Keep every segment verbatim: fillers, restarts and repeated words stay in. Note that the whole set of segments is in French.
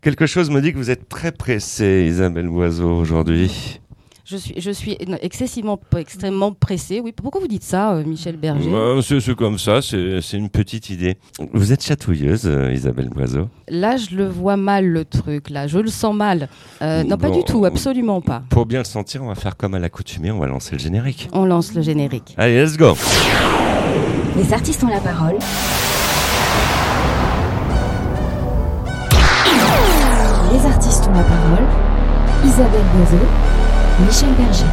Quelque chose me dit que vous êtes très pressée, Isabelle Boiseau, aujourd'hui. Je suis, je suis excessivement, extrêmement pressée. Oui, pourquoi vous dites ça, euh, Michel Berger ? euh, c'est, c'est comme ça, c'est, c'est une petite idée. Vous êtes chatouilleuse, euh, Isabelle Boiseau ? Là, je le vois mal, le truc. Là, je le sens mal. Euh, non, bon, pas du tout, absolument pas. Pour bien le sentir, on va faire comme à l'accoutumée, on va lancer le générique. On lance le générique. Allez, let's go ! Les artistes ont la parole. Les artistes ont la parole. Isabelle Boiseau, Michel Berger.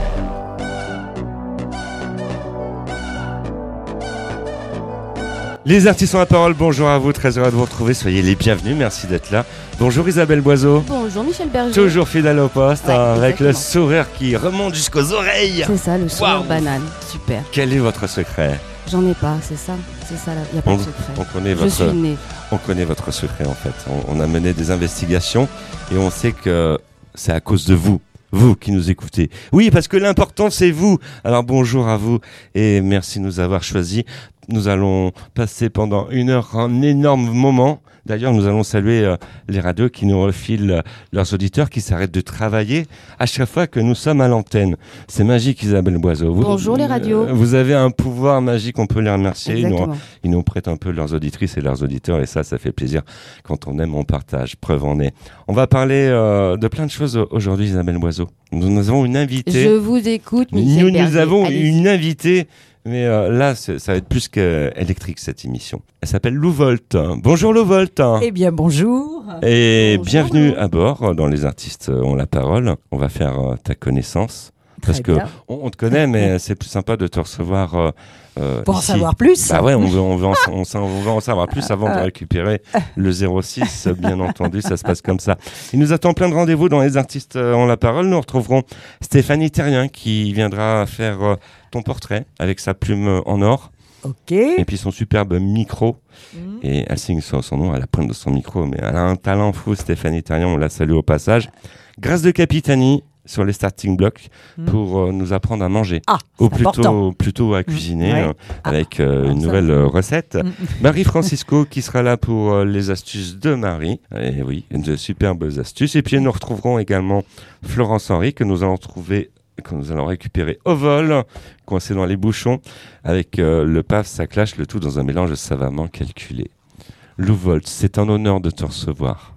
Les artistes ont la parole, bonjour à vous, très heureux de vous retrouver, soyez les bienvenus, merci d'être là. Bonjour Isabelle Boiseau. Bonjour Michel Berger. Toujours fidèle au poste, Ouais, hein, avec le exactement. sourire qui remonte jusqu'aux oreilles. C'est ça, le sourire Waouh. banane. Super. Quel est votre secret ? J'en ai pas, c'est ça. C'est ça, il n'y a pas on, de secret. on connaît Je votre, suis née. on connaît votre secret en fait. On, on a mené des investigations et on sait que c'est à cause de vous. Vous qui nous écoutez. Oui, parce que l'important, c'est vous. Alors, bonjour à vous et merci de nous avoir choisis. Nous allons passer pendant une heure un énorme moment. D'ailleurs, nous allons saluer euh, les radios qui nous refilent euh, leurs auditeurs qui s'arrêtent de travailler à chaque fois que nous sommes à l'antenne. C'est magique, Isabelle Boiseau. Vous, Bonjour les radios. euh, vous avez un pouvoir magique, on peut les remercier. Ils nous, Exactement. ils nous prêtent un peu leurs auditrices et leurs auditeurs et ça, ça fait plaisir. Quand on aime, on partage. Preuve en est. On va parler euh, de plein de choses aujourd'hui, Isabelle Boiseau. Nous, nous avons une invitée. Je vous écoute, Michel Nous, Berger. nous avons Allez-y. une invitée, mais euh, là, c'est- ça va être plus qu'électrique cette émission. Elle s'appelle Lou Volt. Bonjour Lou Volt. Eh bien, bonjour. Et bonjour, bienvenue Lou. à bord dans Les Artistes ont la parole. On va faire euh, ta connaissance. Parce Très que bien. on, on te connaît, mais c'est plus sympa de te recevoir euh, euh, Pour en ici. savoir plus. Bah ouais, on veut, on veut, en, on, s'en- on veut en savoir plus avant de récupérer le zéro six, bien entendu, ça se passe comme ça. Il nous attend plein de rendez-vous dans Les Artistes euh, ont la parole. Nous retrouverons Stéphanie Terrien qui viendra faire euh, ton portrait avec sa plume en or Ok. et puis son superbe micro. Mhm. Et elle signe son, son nom à la pointe de son micro, mais elle a un talent fou, Stéphanie Terrien, on la salue au passage. Grâce de Capitani sur les starting blocks Mhm. pour euh, nous apprendre à manger. Ah, Ou c'est plutôt, important. plutôt à cuisiner Ouais. euh, avec euh, Ah, une ça. nouvelle euh, recette. Mhm. Marie Francisco qui sera là pour euh, les astuces de Marie. Et oui, de superbes astuces. Et puis nous retrouverons également Florence Henry que nous allons trouver, que nous allons récupérer au vol, coincé dans les bouchons, avec euh, le paf, ça clash, le tout dans un mélange savamment calculé. Lou Volt, c'est un honneur de te recevoir.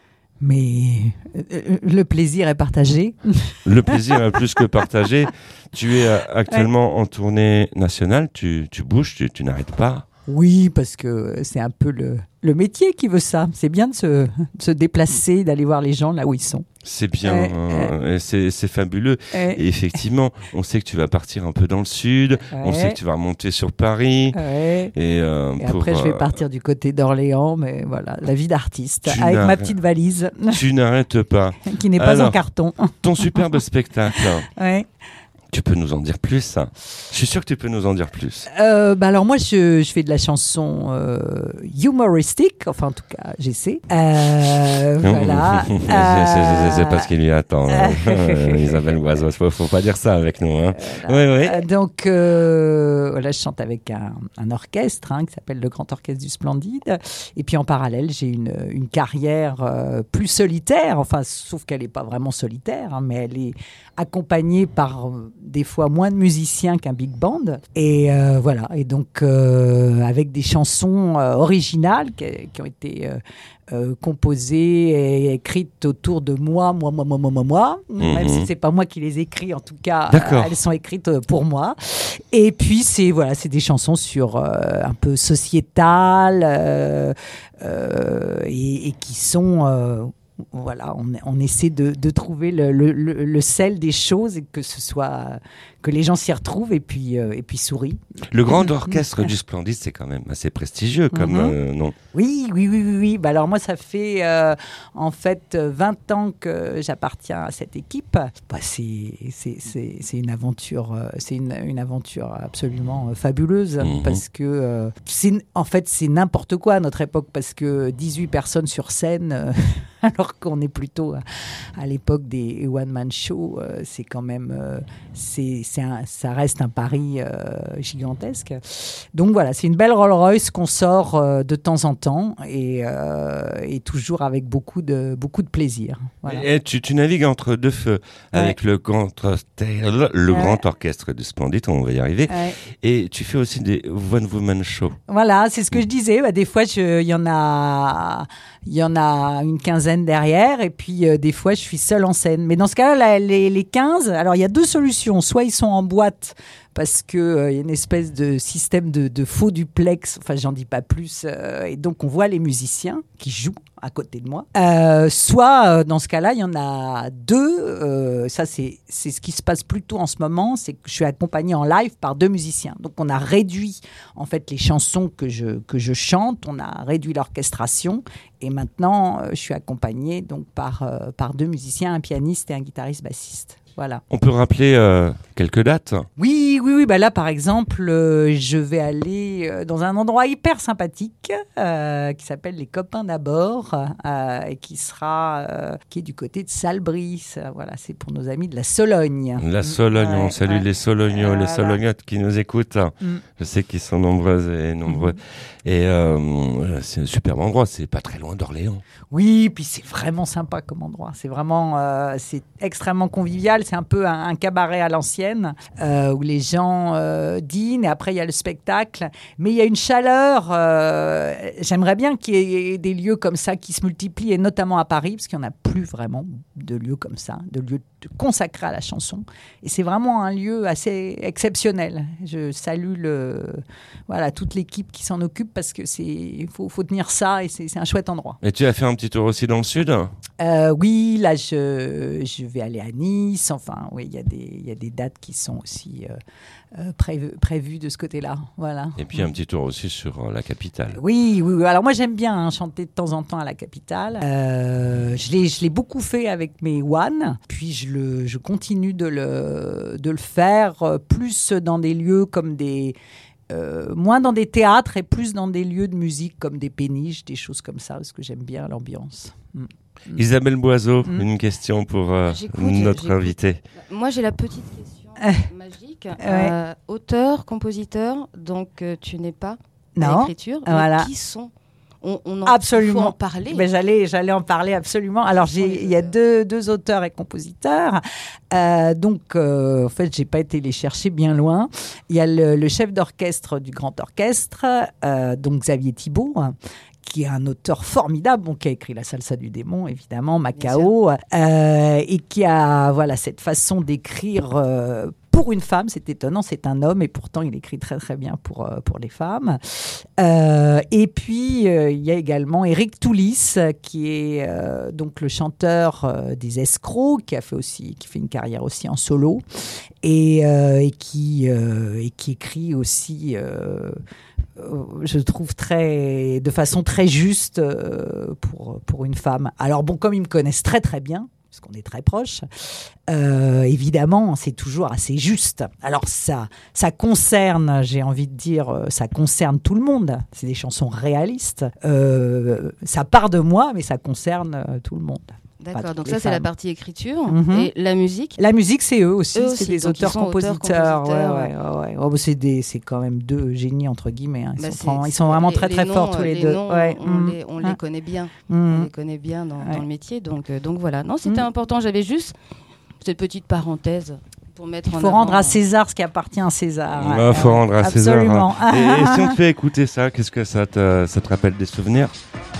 Mais euh, le plaisir est partagé. Le plaisir est plus que partagé. Tu es euh, actuellement en tournée nationale, tu, tu bouges, tu, tu n'arrêtes pas. Oui, parce que c'est un peu le, le métier qui veut ça. C'est bien de se, de se déplacer, d'aller voir les gens là où ils sont. C'est bien, Ouais, hein, et c'est, c'est fabuleux. Ouais. Et effectivement, on sait que tu vas partir un peu dans le sud, on sait Ouais. que tu vas remonter sur Paris. Ouais. Et, euh, Et pour, après, je vais euh, partir du côté d'Orléans, mais voilà, la vie d'artiste, Tu avec n'as- ma petite valise Tu n'arrêtes pas. qui n'est pas Alors. en carton. Ton superbe spectacle, Ouais. tu peux nous en dire plus? Je suis sûr que tu peux nous en dire plus. Euh, bah alors moi je, je fais de la chanson euh, humoristique, enfin en tout cas j'essaie. Euh, voilà. c'est, c'est- c'est- c'est pas ce qui lui attend, hein. Isabelle Boiseau. Faut, faut pas dire ça avec nous, hein. Oui, oui. Euh, donc euh, voilà, je chante avec un, un orchestre hein, qui s'appelle le Grand Orchestre du Splendide. Et puis en parallèle, j'ai une, une carrière euh, plus solitaire, enfin sauf qu'elle n'est pas vraiment solitaire, hein, mais elle est accompagnée par euh, des fois moins de musiciens qu'un big band. Et euh, voilà, et donc euh, avec des chansons euh, originales qui, qui ont été euh, euh, composées et écrites autour de moi, moi, moi, moi, moi, moi, moi. Mhm. Même si c'est pas moi qui les écris, en tout cas, D'accord. euh, elles sont écrites euh, pour moi. Et puis c'est voilà, c'est des chansons sur euh, un peu sociétales euh, euh, et, et qui sont euh, voilà, on, on essaie de, de trouver le, le, le, le sel des choses et que ce soit que les gens s'y retrouvent et puis euh, et puis sourient. Le Grand Orchestre du Splendide, c'est quand même assez prestigieux comme Mhm. euh, nom. Oui, oui, oui, oui. oui. Bah alors moi, ça fait euh, en fait vingt ans que j'appartiens à cette équipe. Bah, c'est, c'est, c'est, c'est une aventure, euh, c'est une, une aventure absolument euh, fabuleuse Mhm. parce que euh, c'est, en fait c'est n'importe quoi à notre époque parce que dix-huit personnes sur scène. euh, alors qu'on est plutôt à, à l'époque des one-man shows. Euh, c'est quand même, euh, c'est, c'est un, ça reste un pari euh, gigantesque. Donc voilà, c'est une belle Rolls-Royce qu'on sort euh, de temps en temps et, euh, et toujours avec beaucoup de, beaucoup de plaisir. Voilà. Et tu, tu navigues entre deux feux Ouais. avec le, grand, orchestre- le Ouais. grand orchestre du Splendide, on va y arriver. Ouais. Et tu fais aussi des one-woman shows. Voilà, c'est ce que je disais. Bah, des fois, je- il y en a, il y en a une quinzaine derrière, et puis euh, des fois, je suis seule en scène. Mais dans ce cas-là, la- les, les quinze, alors il y a deux solutions. Soit ils sont en boîte parce que euh, il y a une espèce de système de, de faux duplex. Enfin, j'en dis pas plus. euh, et donc, on voit les musiciens qui jouent à côté de moi. Euh, soit, euh, dans ce cas-là, il y en a deux. Euh, ça, c'est, c'est ce qui se passe plutôt en ce moment. C'est que je suis accompagnée en live par deux musiciens. Donc, on a réduit, en fait, les chansons que je, que je chante. On a réduit l'orchestration. Et maintenant, euh, je suis accompagnée donc, par, euh, par deux musiciens, un pianiste et un guitariste bassiste. Voilà. On peut rappeler euh, quelques dates. Oui, oui, oui. Bah là, par exemple, euh, je vais aller euh, dans un endroit hyper sympathique euh, qui s'appelle Les Copains d'abord euh, et qui sera euh, qui est du côté de Salbris. Euh, Voilà, c'est pour nos amis de la Sologne. La Sologne, Ouais, on salue ouais. les Solognos, les Voilà. Solognottes qui nous écoutent. Mm. Je sais qu'ils sont nombreuses et nombreux. Et euh, c'est un superbe endroit, c'est pas très loin d'Orléans. Oui, puis c'est vraiment sympa comme endroit. C'est vraiment, euh, c'est extrêmement convivial. C'est un peu un, un cabaret à l'ancienne euh, où les gens euh, dînent et après il y a le spectacle. Mais il y a une chaleur. Euh, j'aimerais bien qu'il y ait des lieux comme ça qui se multiplient et notamment à Paris parce qu'il n'y en a plus vraiment de lieux comme ça, de lieux consacrés à la chanson. Et c'est vraiment un lieu assez exceptionnel. Je salue le, voilà, toute l'équipe qui s'en occupe parce que c'est, il faut, faut tenir ça et c'est, c'est un chouette endroit. Et tu as fait un petit tour aussi dans le sud? Euh, oui, là, je, je vais aller à Nice. Enfin, oui, il y a des, il y a des dates qui sont aussi euh, euh, prévues, prévues de ce côté-là. Voilà. Et puis un petit tour aussi sur euh, la capitale. Oui, oui, oui. Alors moi, j'aime bien hein, chanter de temps en temps à la capitale. Euh, je l'ai, je l'ai beaucoup fait avec mes one. Puis je le, je continue de le, de le faire euh, plus dans des lieux comme des Euh, moins dans des théâtres et plus dans des lieux de musique comme des péniches, des choses comme ça, parce que j'aime bien l'ambiance. Mm. Mm. Isabelle Boiseau, Mm. une question pour euh, J'écoute, notre j'écoute. invité. Moi, j'ai la petite question magique. Ouais. Euh, auteur, compositeur, donc euh, tu n'es pas à Non. l'écriture. mais Voilà. Qui sont on, on en, Absolument. faut en parler. Ben, j'allais, j'allais en parler absolument. Alors, Qui sont les j'ai, il y a auteurs deux, deux auteurs et compositeurs. Euh, donc, euh, en fait, j'ai pas été les chercher bien loin. Il y a le, le chef d'orchestre du Grand Orchestre, euh, donc Xavier Thibault, qui est un auteur formidable, bon, qui a écrit La Salsa du démon, évidemment, Macao, euh, et qui a voilà cette façon d'écrire. Euh, Pour une femme, c'est étonnant, c'est un homme et pourtant il écrit très très bien pour, euh, pour les femmes. Euh, et puis euh, il y a également Éric Toulis qui est euh, donc le chanteur euh, des Escrocs, qui a fait aussi, qui fait une carrière aussi en solo et, euh, et qui euh, et qui écrit aussi. Euh, je trouve très, de façon très juste euh, pour, pour une femme. Alors bon, comme ils me connaissent très très bien, parce qu'on est très proches, euh, évidemment, c'est toujours assez juste. Alors ça, ça concerne, j'ai envie de dire, ça concerne tout le monde. C'est des chansons réalistes. Euh, ça part de moi, mais ça concerne euh, tout le monde. D'accord, donc les ça c'est la femmes. partie écriture. Mhm. Et la musique. La musique, c'est eux aussi, Eux c'est aussi, des donc ils sont auteurs-compositeurs. auteurs-compositeurs, Ouais, ouais, ouais, ouais. Oh, c'est, des, c'est quand même deux génies, entre guillemets. Hein. Ils, Bah, sont, c'est- vraiment- ils c'est- sont vraiment les- très les très noms, forts tous les, les deux. noms, Ouais. on, Mm. les, on Ah. les connaît bien. Mm. On les connaît bien dans, Ouais. dans le métier. Donc, euh, donc voilà. Non, c'était Mm. important. J'avais juste cette petite parenthèse pour mettre Il en faut avant, rendre à euh, César ce qui appartient à César. Il Ouais, faut ouais. rendre à César. Absolument. hein. Et, et si on te fait écouter ça, qu'est-ce que ça te, ça te rappelle des souvenirs?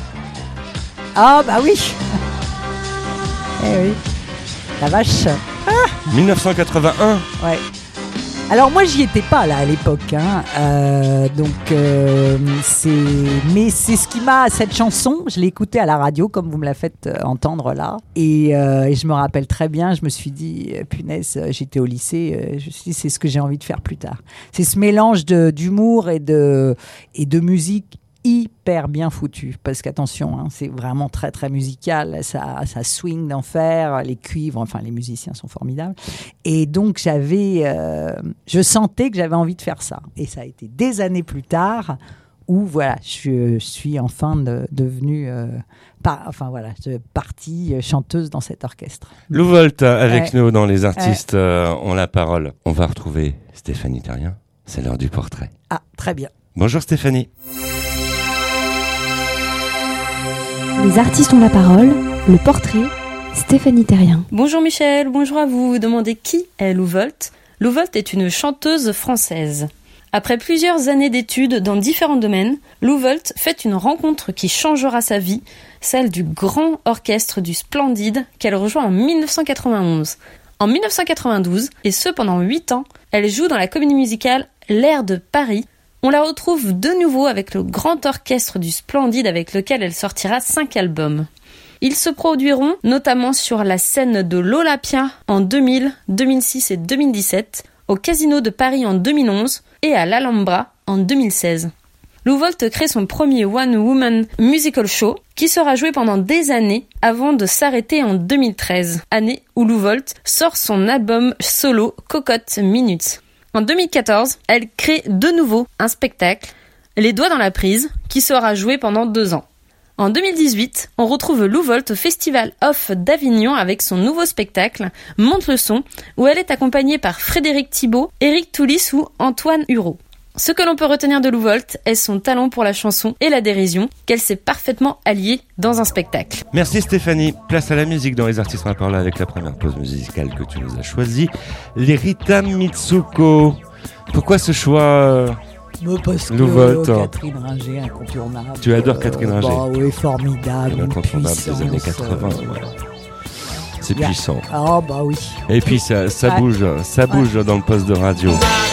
Ah bah oui. Eh oui. La vache. dix-neuf cent quatre-vingt-un. Ouais. Alors moi j'y étais pas là à l'époque, hein. Euh, donc euh, c'est, mais c'est ce qui m'a, cette chanson, je l'ai écoutée à la radio comme vous me la faites euh, entendre là, et, euh, et je me rappelle très bien, je me suis dit euh, punaise, euh, j'étais au lycée, euh, je me suis dit c'est ce que j'ai envie de faire plus tard. C'est ce mélange de d'humour et de et de musique hyper bien foutu, parce qu'attention, hein, c'est vraiment très très musical, ça, ça swing d'enfer, les cuivres, enfin les musiciens sont formidables, et donc j'avais, euh, je sentais que j'avais envie de faire ça, et ça a été des années plus tard où voilà, je, je suis enfin de, devenue euh, Par, enfin voilà, je, partie euh, chanteuse dans cet orchestre. Lou Volt avec Ouais. nous dans Les Artistes ouais. euh, ont la parole. On va retrouver Stéphanie Terrien. C'est l'heure du portrait. Ah, très bien. Bonjour Stéphanie. Les artistes ont la parole, le portrait, Stéphanie Terrien. Bonjour Michel, bonjour à vous. Vous demandez qui est Lou Volt ? Lou Volt est une chanteuse française. Après plusieurs années d'études dans différents domaines, Lou Volt fait une rencontre qui changera sa vie, celle du grand orchestre du Splendide qu'elle rejoint en dix-neuf cent quatre-vingt-onze. En dix-neuf cent quatre-vingt-douze, et ce pendant huit ans, elle joue dans la comédie musicale L'Air de Paris. On la retrouve de nouveau avec le grand orchestre du Splendide avec lequel elle sortira cinq albums. Ils se produiront notamment sur la scène de l'Olympia en deux mille, deux mille six et deux mille dix-sept, au Casino de Paris en deux mille onze et à l'Alhambra en deux mille seize. Lou Volt crée son premier One Woman Musical Show qui sera joué pendant des années avant de s'arrêter en deux mille treize, année où Lou Volt sort son album solo Cocotte Minutes. En deux mille quatorze, elle crée de nouveau un spectacle, Les Doigts dans la Prise, qui sera joué pendant deux ans. En deux mille dix-huit, on retrouve Lou Volt au Festival Off d'Avignon avec son nouveau spectacle Monte le son, où elle est accompagnée par Frédéric Thibault, Éric Toulis ou Antoine Hureau. Ce que l'on peut retenir de Lou Volt est son talent pour la chanson et la dérision, qu'elle sait parfaitement allier dans un spectacle. Merci Stéphanie. Place à la musique dans Les Artistes en parole avec la première pause musicale que tu nous as choisie, les Rita Mitsuko. Pourquoi ce choix Mais parce Lou que Volt. Catherine Ringer, incontournable. Tu adores Catherine Ringer. Bah oui, formidable. Elle est incontournable puissance, des années quatre-vingts. euh, Ouais. C'est Yeah. puissant. Ah bah oui. Et puis ça, ça Ouais. bouge, ça bouge dans le poste de radio.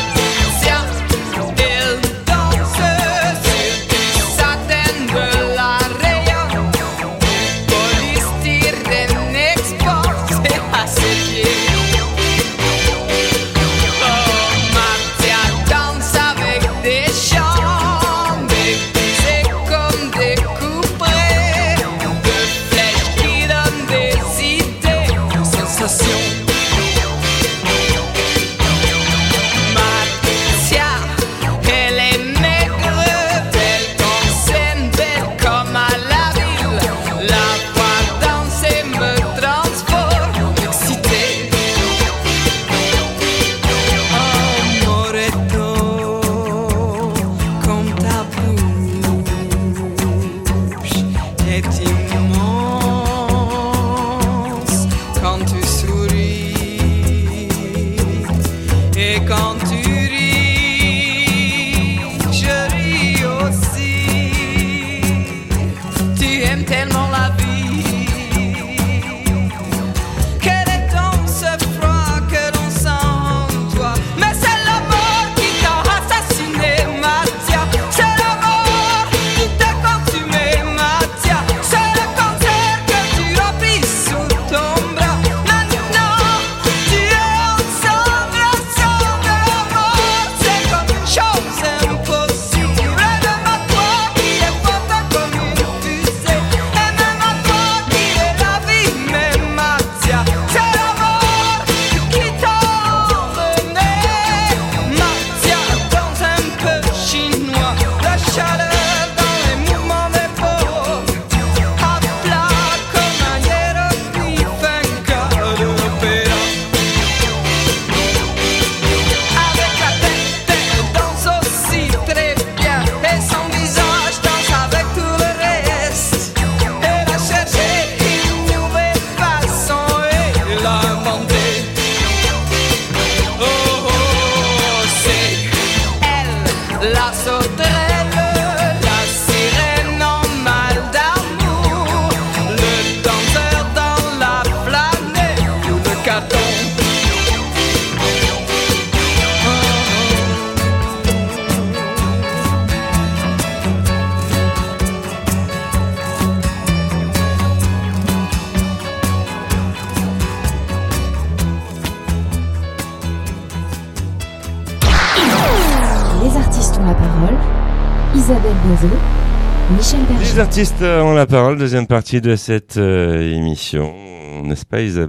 Isabelle Boiseau, Michel Berger. Les artistes ont la parole, deuxième partie de cette euh, émission, n'est-ce pas Isabelle Boiseau ?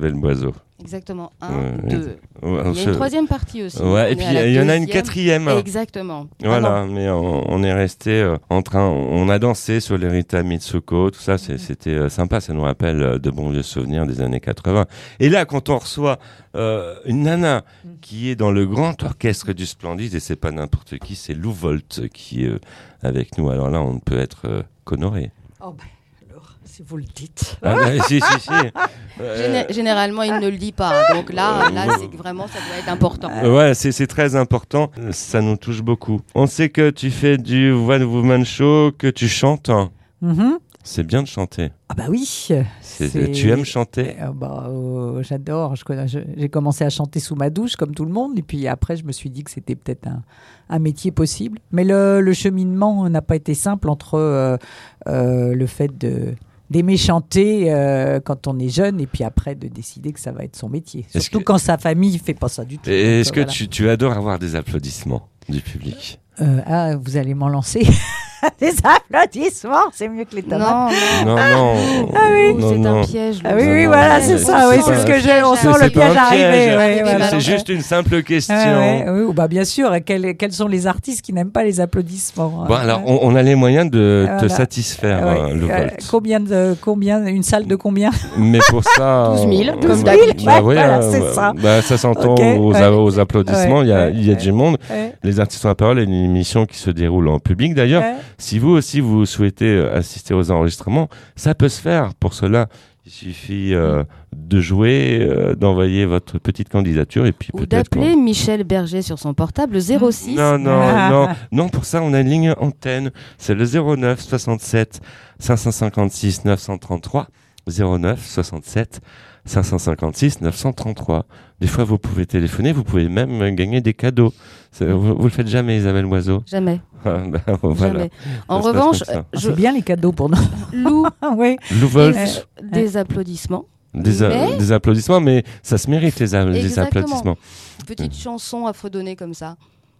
Exactement. Un, Ouais, deux. Ouais, Il y a ce- une troisième partie aussi. Ouais, On et est puis à la il y en a une deuxième. quatrième. Exactement. Voilà, Ah mais on, on est resté euh, en train, on a dansé sur les Rita Mitsuko, tout ça, c'est- c'était euh, sympa, ça nous rappelle euh, de bons vieux souvenirs des années quatre-vingts. Et là, quand on reçoit euh, une nana qui est dans le grand orchestre du Splendide, et c'est pas n'importe qui, c'est Lou Volt qui est euh, avec nous. Alors là, on ne peut être euh, qu'honoré. Oh, bah, alors, si vous le dites. Ah, bah, si, si, si. Euh, Géné- généralement, il ne le dit pas. Donc là, là c'est que vraiment, ça doit être important. Euh, Ouais, c'est c'est très important. Euh, Ça nous touche beaucoup. On sait que tu fais du one woman show, que tu chantes. Mhm. C'est bien de chanter. Ah bah oui. C'est- Tu aimes chanter? Euh, bah, euh, j'adore. Je connais- je- J'ai commencé à chanter sous ma douche comme tout le monde. Et puis après, je me suis dit que c'était peut-être un, un métier possible. Mais le, le cheminement n'a pas été simple entre euh, euh, le fait de d'aimer chanter euh, quand on est jeune et puis après de décider que ça va être son métier. Est-ce Surtout que- quand sa famille fait pas ça du tout. Et Donc, Est-ce euh, que voilà. tu, tu adores avoir des applaudissements du public? Euh, ah, vous allez m'en lancer des applaudissements, c'est mieux que les tomates. Non, non. Non, non. Ah oui. non, c'est non. un piège. Ah Louis. oui, Non, oui, non, voilà, non, c'est mais ça. c'est Oui, pas c'est un- ce que je. On c'est- sent c'est le pas piège un arriver. piège. ouais, Oui, voilà. C'est juste une simple question. Ah ouais, oui, ou bah bien sûr. Quels, quels sont les artistes qui n'aiment pas les applaudissements? Bon, euh, alors, on, on a les moyens de te Voilà. satisfaire, ouais. euh, Lou Euh, Volt. combien de combien une salle de combien? Mais pour ça... douze mille, euh, comme bah, d'habitude. bah oui, Voilà, euh, c'est bah, ça. bah, ça s'entend Ok, aux, ouais. aux applaudissements. Ouais, il y a, ouais, il y a ouais. du monde. Ouais, Les artistes ont la parole est une émission qui se déroule en public d'ailleurs. ouais. Si vous aussi vous souhaitez euh, assister aux enregistrements, ça peut se faire. Pour cela, il suffit euh, de jouer, euh, d'envoyer votre petite candidature et puis Ou peut-être. d'appeler Michel Berger sur son portable zéro six. Non, non, Ah. non, non. Pour ça, on a une ligne antenne. C'est le zéro neuf soixante-sept cinq cent cinquante-six neuf cent trente-trois. zéro neuf soixante-sept cinq cent cinquante-six neuf cent trente-trois. Des fois, vous pouvez téléphoner. Vous pouvez même euh, gagner des cadeaux. C'est- Vous, vous le faites jamais, Isabelle Loiseau. Jamais. Ah, ben, voilà. Jamais. En Ça se passe revanche, comme ça. euh, Ah, je c'est bien les cadeaux pour nous. loue oui. Lou Volt, des, des applaudissements. des, a- Mais- des applaudissements, mais ça se mérite les, a- les Exactement. applaudissements. Petite chanson à fredonner comme ça.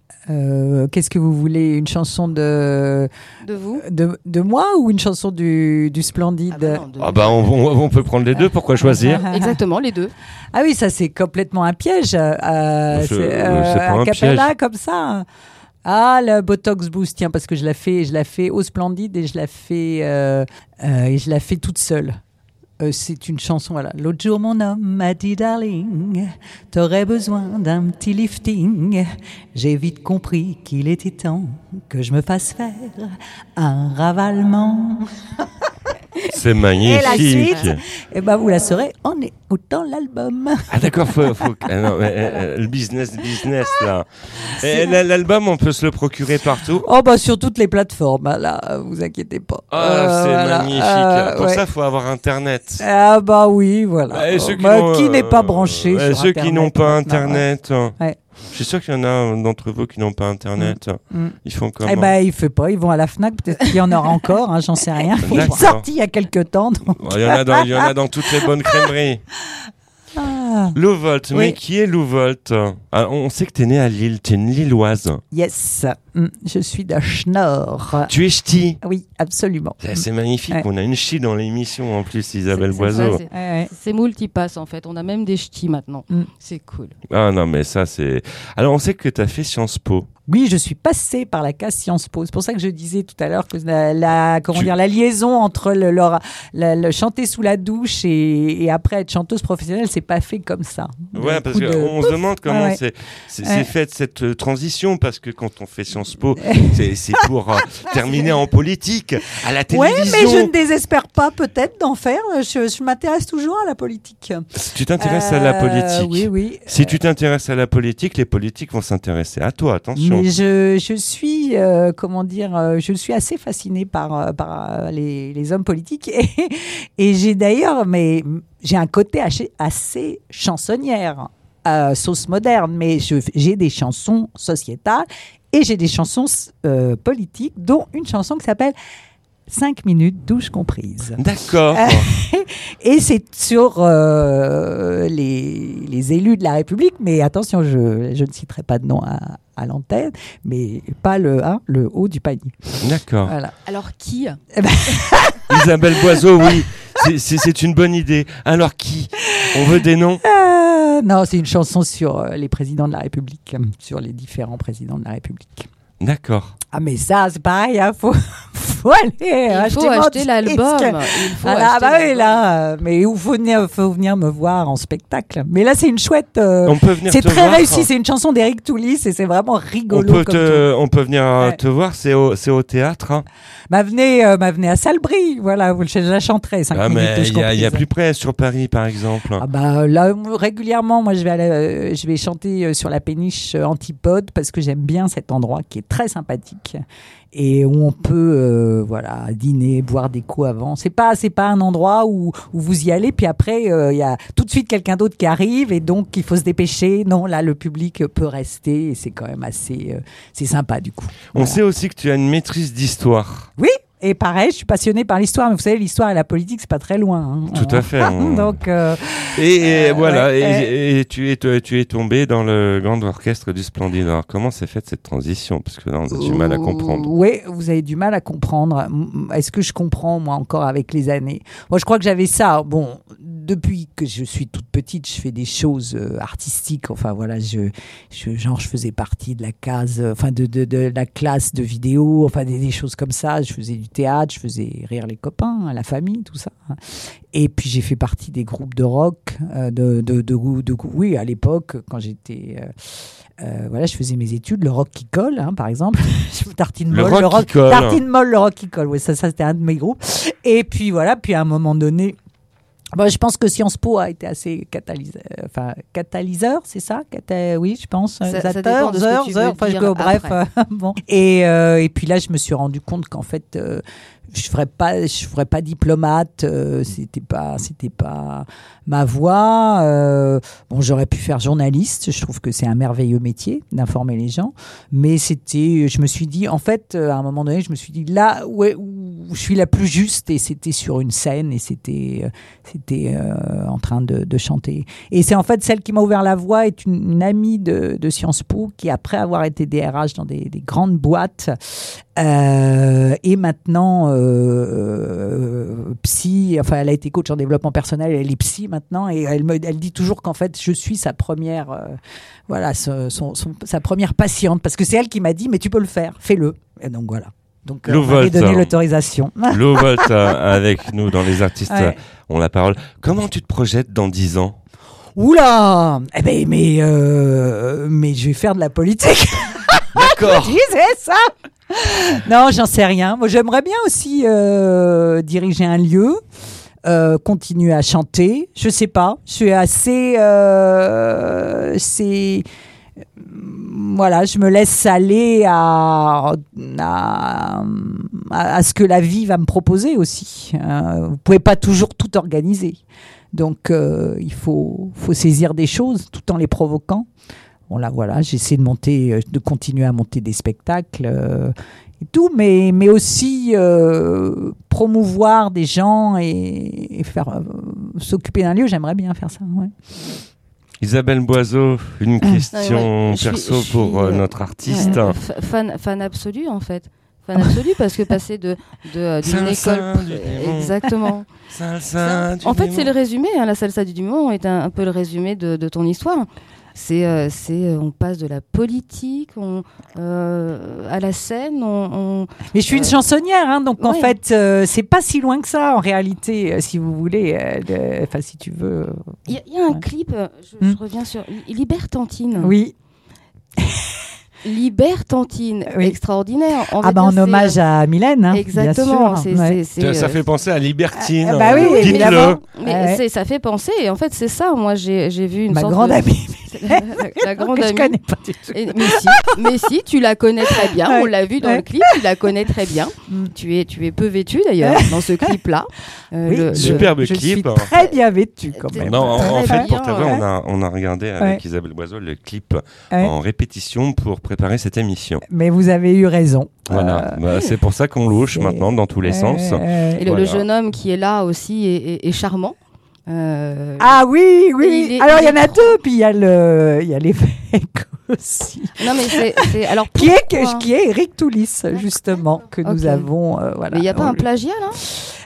Euh, Qu'est-ce que vous voulez? Une chanson de De vous de, de moi ou une chanson du, du Splendide? Ah bah non, de- Ah bah on, on- on peut prendre les deux. Pourquoi choisir? Exactement, les deux. Ah oui, ça c'est complètement un piège. Euh, C'est- c'est euh, c'est pas un a cappella piège. comme ça. Ah, le Botox Boost, tiens, parce que je la fais, je la fais au Splendide et je la fais euh, euh, et je la fais toute seule. Euh, c'est une chanson, voilà. L'autre jour, mon homme m'a dit, darling, t'aurais besoin d'un petit lifting. J'ai vite compris qu'il était temps que je me fasse faire un ravalement. C'est magnifique. Et la suite Eh ben, vous la saurez en écoutant l'album. Ah d'accord, faut, faut... Ah non, mais, euh, euh, le business, business là. Et la- l'album, on peut se le procurer partout. Oh, bah, sur toutes les plateformes, hein, là, vous inquiétez pas. Ah, Euh, c'est voilà. magnifique. Euh, Pour ouais. ça, il faut avoir Internet. Ah, bah oui, voilà. Et ceux qui, Bah, n'ont, qui euh, n'est pas branché ouais, sur ceux Internet qui n'ont pas maintenant, Internet. Ouais. Je suis sûr qu'il y en a d'entre vous qui n'ont pas Internet. Mm. Ils font comment? Eh ben, il fait pas. Ils vont à la Fnac. Peut-être qu'il y en aura encore. Hein, j'en sais rien. Il est D'accord. sorti il y a quelques temps. donc- Bon, il y en a dans, il y en a dans toutes les bonnes crèmeries. Ah, Lou Volt, mais Oui. qui est Lou Volt? Ah, on sait que t'es né à Lille, t'es une Lilloise. yes. Mm, je suis de Schnorr. Tu es ch'ti. Oui, absolument. C'est c'est magnifique, Ouais. on a une ch'ti dans l'émission en plus, Isabelle C'est- c'est Boiseau. ça, c'est- Ouais, ouais. C'est multipass en fait. On a même des ch'tis maintenant. Mm. C'est cool. Ah non, mais ça c'est... Alors on sait que t'as fait Sciences Po. Oui, je suis passée par la case Sciences Po. C'est pour ça que je disais tout à l'heure que la, la- comment Tu- dire, la liaison entre le, leur- la- le chanter sous la douche et, et après être chanteuse professionnelle, c'est pas fait comme ça. Ouais, D'un parce coup de- qu'on se demande comment Ouais, ouais. c'est c'est Ouais. c'est fait cette euh, transition, parce que quand on fait Sciences Po, c'est c'est pour euh, terminer en politique, à la Ouais, télévision. mais je ne désespère pas peut-être d'en faire. Je, je m'intéresse toujours à la politique. Si tu t'intéresses à la Euh, politique, Oui, oui. si tu t'intéresses à la politique, les politiques vont s'intéresser à toi, attention. Mais je, je suis, euh, comment dire, euh, je suis assez fascinée par, euh, par euh, les, les hommes politiques. Et, et j'ai d'ailleurs, mais j'ai un côté assez, assez chansonnière, euh, sauce moderne, mais je- j'ai des chansons sociétales et j'ai des chansons euh, politiques, dont une chanson qui s'appelle cinq minutes, douche comprise. D'accord. Et c'est sur euh, les, les élus de la République, mais attention, je, je ne citerai pas de nom à, à l'antenne, mais pas le, hein, le haut du panier. D'accord. Voilà. Alors qui Isabelle Boiseau, oui, c'est- c'est c'est une bonne idée. Alors qui? On veut des noms? Euh, Euh, non, c'est une chanson sur euh, les présidents de la République, sur les différents présidents de la République. D'accord. Ah mais ça c'est pareil, hein, faut faut aller Il acheter faut mon acheter disque. l'album. Il faut Ah là, acheter bah oui, l'album. là, euh, mais il faut venir, faut venir me voir en spectacle. Mais là, c'est une chouette. euh, On peut venir c'est te très voir. réussi. C'est une chanson d'Éric Toulis et c'est vraiment On rigolo. peut, comme te, on peut venir euh, Ouais. te voir, c'est au, c'est au théâtre. Hein. tout. Bah venez, euh, bah venez à Salbris. Voilà, vous je la chanterai cinq Ah, minutes. mais je il y, a- il y a comprise. plus près sur Paris, par exemple. Ah bah là régulièrement, moi je vais aller, euh, je vais chanter euh, sur la péniche euh, Antipode parce que j'aime bien cet endroit qui est très sympathique et où on peut euh, voilà dîner, boire des coups avant. C'est pas c'est pas un endroit où, où vous y allez puis après euh, il y a tout de suite quelqu'un d'autre qui arrive et donc il faut se dépêcher. Non, là le public peut rester et c'est quand même assez euh, c'est sympa du coup. On Voilà. sait aussi que tu as une maîtrise d'histoire. Oui. Et pareil, je suis passionnée par l'histoire, mais vous savez, l'histoire et la politique, c'est pas très loin. Hein. Tout à fait. On- Donc, euh, Et, et Euh, voilà, ouais, et, et tu, es, tu es tombé dans le grand orchestre du Splendide. Alors, comment s'est faite cette transition? Parce que là, on a du mal à comprendre. Oui, vous avez du mal à comprendre. M- Est-ce que je comprends, moi, encore avec les années? Moi, je crois que j'avais ça. Bon, depuis que je suis toute petite, je fais des choses euh, artistiques. Enfin, voilà, je, je, genre, je faisais partie de la case, euh, enfin, de, de, de la classe de vidéo, enfin, des, des choses comme ça. Je faisais du théâtre, je faisais rire les copains, la famille, tout ça. Et puis, j'ai fait partie des groupes de rock, euh, de, de, de, de, de- oui, à l'époque, quand j'étais... Euh, euh, voilà, je faisais mes études, le rock qui colle, hein, par exemple. Tartine Le molle, rock le qui rock, colle. Tartine molle, le rock qui colle. Ouais, ça, ça c'était un de mes groupes. Et puis voilà, puis à un moment donné, bon, je pense que Sciences Po a été assez catalyseur, enfin catalyseur, c'est ça, Cata- oui, je pense. Ça- ça Zateur, dépend de ce que zeur, tu zeur, veux enfin, je- dire bref, après. euh, bon. Et euh, et puis là, je me suis rendu compte qu'en fait. Euh, je ferais pas je ferais pas diplomate, euh, c'était pas c'était pas ma voie. Euh, bon, j'aurais pu faire journaliste, je trouve que c'est un merveilleux métier d'informer les gens, mais c'était je me suis dit en fait euh, à un moment donné, je me suis dit là où, est- où je suis la plus juste et c'était sur une scène et c'était euh, c'était euh, en train de, de chanter. Et c'est en fait celle qui m'a ouvert la voie est une, une amie de, de Sciences Po qui après avoir été D R H dans des, des grandes boîtes euh, et maintenant euh, euh, psy, enfin elle a été coach en développement personnel, elle est psy maintenant et elle me, elle dit toujours qu'en fait je suis sa première, euh, voilà, son, son, son- sa première patiente parce que c'est elle qui m'a dit mais tu peux le faire, fais-le. Et donc voilà. Donc euh, Lou on m'avait Volt, donné hein. l'autorisation. Lou Volt euh, avec nous dans Les Artistes Ouais. ont la parole. Comment tu te projettes dans dix ans? Oula, eh ben mais euh, mais je vais faire de la politique. D'accord. Tu disais ça? Non, j'en sais rien. Moi, j'aimerais bien aussi euh, diriger un lieu, euh, continuer à chanter. Je sais pas. Je suis assez, euh, c'est, voilà, je me laisse aller à, à, à ce que la vie va me proposer aussi. Euh, vous pouvez pas toujours tout organiser. Donc, euh, il faut, faut saisir des choses tout en les provoquant. Bon, là, voilà, j'essaie de monter, euh, de continuer à monter des spectacles euh, et tout, mais, mais aussi euh, promouvoir des gens et, et faire euh, s'occuper d'un lieu. J'aimerais bien faire ça. Ouais. Isabelle Boiseau, une question Ouais, ouais. Je suis- perso je pour suis, euh, euh, notre artiste. Ouais, fa- fan, fan absolu en fait. Fan absolu parce que passer de de euh, d'une Salsa école du pr- démon. exactement. Salsa du En fait, démon. c'est le résumé. Hein, la salsa du démon est un, un peu le résumé de, de ton histoire. C'est, euh, c'est, euh, on passe de la politique on, euh, à la scène. On, on- Mais je suis une Euh, chansonnière, hein, donc en ouais. fait, euh, c'est pas si loin que ça en réalité, euh, si vous voulez. euh, de- Enfin, si tu veux. euh, Il y, a- il y a un Ouais. clip. euh, Je, Hmm. je reviens sur Li- Libertantine. Oui. Libertantine, Oui. extraordinaire. On va Ah bah dire, en c'est, hommage euh, à Mylène. Hein, Exactement. Bien sûr. c'est, Ouais. c'est, c'est, Ça, ça euh, fait penser à Libertine. Ah, bah oui, euh, évidemment. dites-le. Mais Ouais. c'est, ça fait penser, et en fait, c'est ça. Moi, j'ai, j'ai vu une Ma sorte grande de... amie. la, la grande que je amie. connais pas du tout. Et- mais, si, mais si, tu la connais très bien. Ouais. On l'a vu dans Ouais. le clip, tu la connais très bien. Mm. Tu es, tu es peu vêtue d'ailleurs dans ce clip-là. Euh, Oui, le- le- Superbe Je suis clip. très bien vêtue quand même. Non, en, en Très fait, bien, pour t'avoir, ouais. on a, on a regardé avec Ouais. Isabelle Boiseau le clip Ouais. en répétition pour préparer cette émission. Mais vous avez eu raison. Voilà, Euh, Bah, c'est pour ça qu'on louche c'est- maintenant dans tous les sens. euh, Et le, Voilà. le jeune homme qui est là aussi est, est- est charmant. Euh, Ah oui, oui. Il est- Alors il y il en est a trop- deux, puis il y a le, il y a l'évêque aussi, Non mais c'est, c'est- alors qui est pourquoi qui est Eric Toulis justement que nous Ok. avons. euh, voilà. Mais il n'y a pas On un le- plagiat là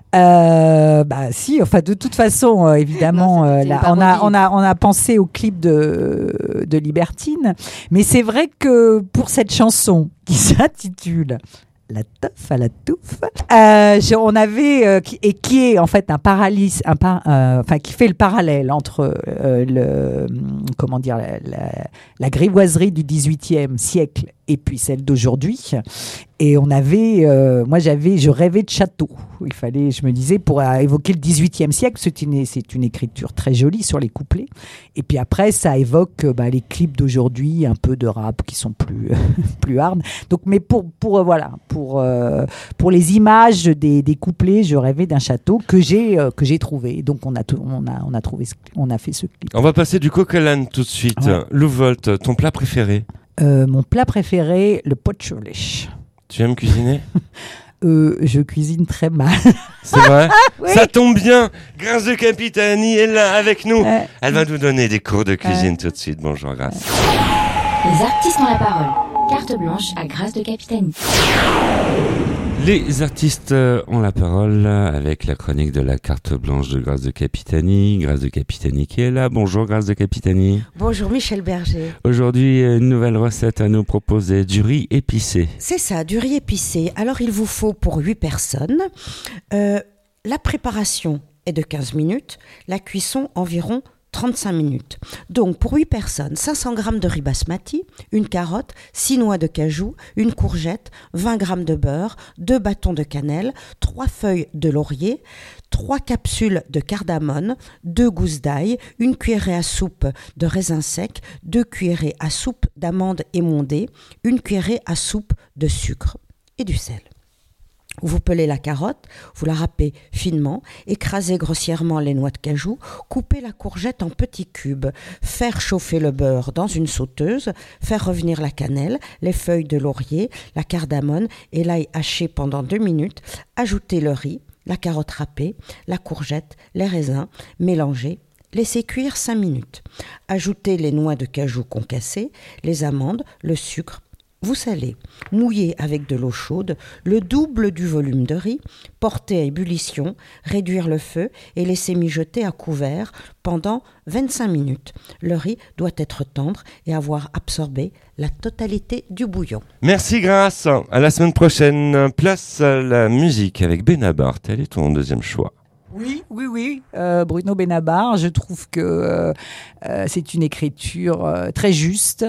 Euh, bah si, enfin de toute façon, euh, évidemment, Non, euh, c'était là, une on a parodie. on a on a pensé au clip de de Libertine, mais c'est vrai que pour cette chanson qui s'intitule La teuf à la touffe, euh, je- on avait euh, qui, et qui est en fait un paralyse, un par, euh, enfin qui fait le parallèle entre euh, le comment dire la, la, la grivoiserie du dix-huitième siècle et puis celle d'aujourd'hui. Et on avait, euh, moi j'avais, je rêvais de château. Il fallait, je me disais, pour euh, évoquer le dix-huitième siècle, c'est une, c'est une écriture très jolie sur les couplets. Et puis après, ça évoque euh, bah, les clips d'aujourd'hui, un peu de rap qui sont plus, plus hard. Donc, mais pour, pour euh, voilà, pour, euh, pour les images des, des couplets, je rêvais d'un château que j'ai, euh, que j'ai trouvé. Donc on a, tout- on a, on a trouvé, ce- on a fait ce clip. On va passer du coq à l'âne tout de suite. Ouais. Louvolt, ton plat préféré? Euh, mon plat préféré, le pot de cholet. Tu aimes cuisiner? Euh, je cuisine très mal. C'est vrai? Oui. Ça tombe bien. Grâce de Capitani est là avec nous. Euh, Elle va nous donner des cours de cuisine tout de suite. Bonjour Grâce. Les artistes ont la parole. Carte blanche à Grâce de Capitani. Les artistes euh, ont la parole avec la chronique de la carte blanche de Grâce de Capitani. Grâce de Capitani qui est là. Bonjour Grâce de Capitani. Bonjour Michel Berger. Aujourd'hui, une nouvelle recette à nous proposer, du riz épicé. C'est ça, du riz épicé. Alors il vous faut pour huit personnes. Euh, la préparation est de quinze minutes, la cuisson environ trente-cinq minutes. Donc pour huit personnes, cinq cents grammes de riz basmati, une carotte, six noix de cajou, une courgette, vingt grammes de beurre, deux bâtons de cannelle, trois feuilles de laurier, trois capsules de cardamone, deux gousses d'ail, une cuillerée à soupe de raisin sec, deux cuillerées à soupe d'amandes émondées, une cuillerée à soupe de sucre et du sel. Vous pelez la carotte, vous la râpez finement, écrasez grossièrement les noix de cajou, coupez la courgette en petits cubes, faire chauffer le beurre dans une sauteuse, faire revenir la cannelle, les feuilles de laurier, la cardamone et l'ail haché pendant deux minutes, ajouter le riz, la carotte râpée, la courgette, les raisins, mélanger. Laissez cuire cinq minutes. Ajoutez les noix de cajou concassées, les amandes, le sucre. Vous salez, mouillez avec de l'eau chaude, le double du volume de riz, portez à ébullition, réduire le feu et laisser mijoter à couvert pendant vingt-cinq minutes. Le riz doit être tendre et avoir absorbé la totalité du bouillon. Merci Grâce. À la semaine prochaine. Place à la musique avec Benabar. Quel est ton deuxième choix? Oui, oui, oui. Euh, Bruno Benabar, je trouve que euh, euh, c'est une écriture euh, très juste.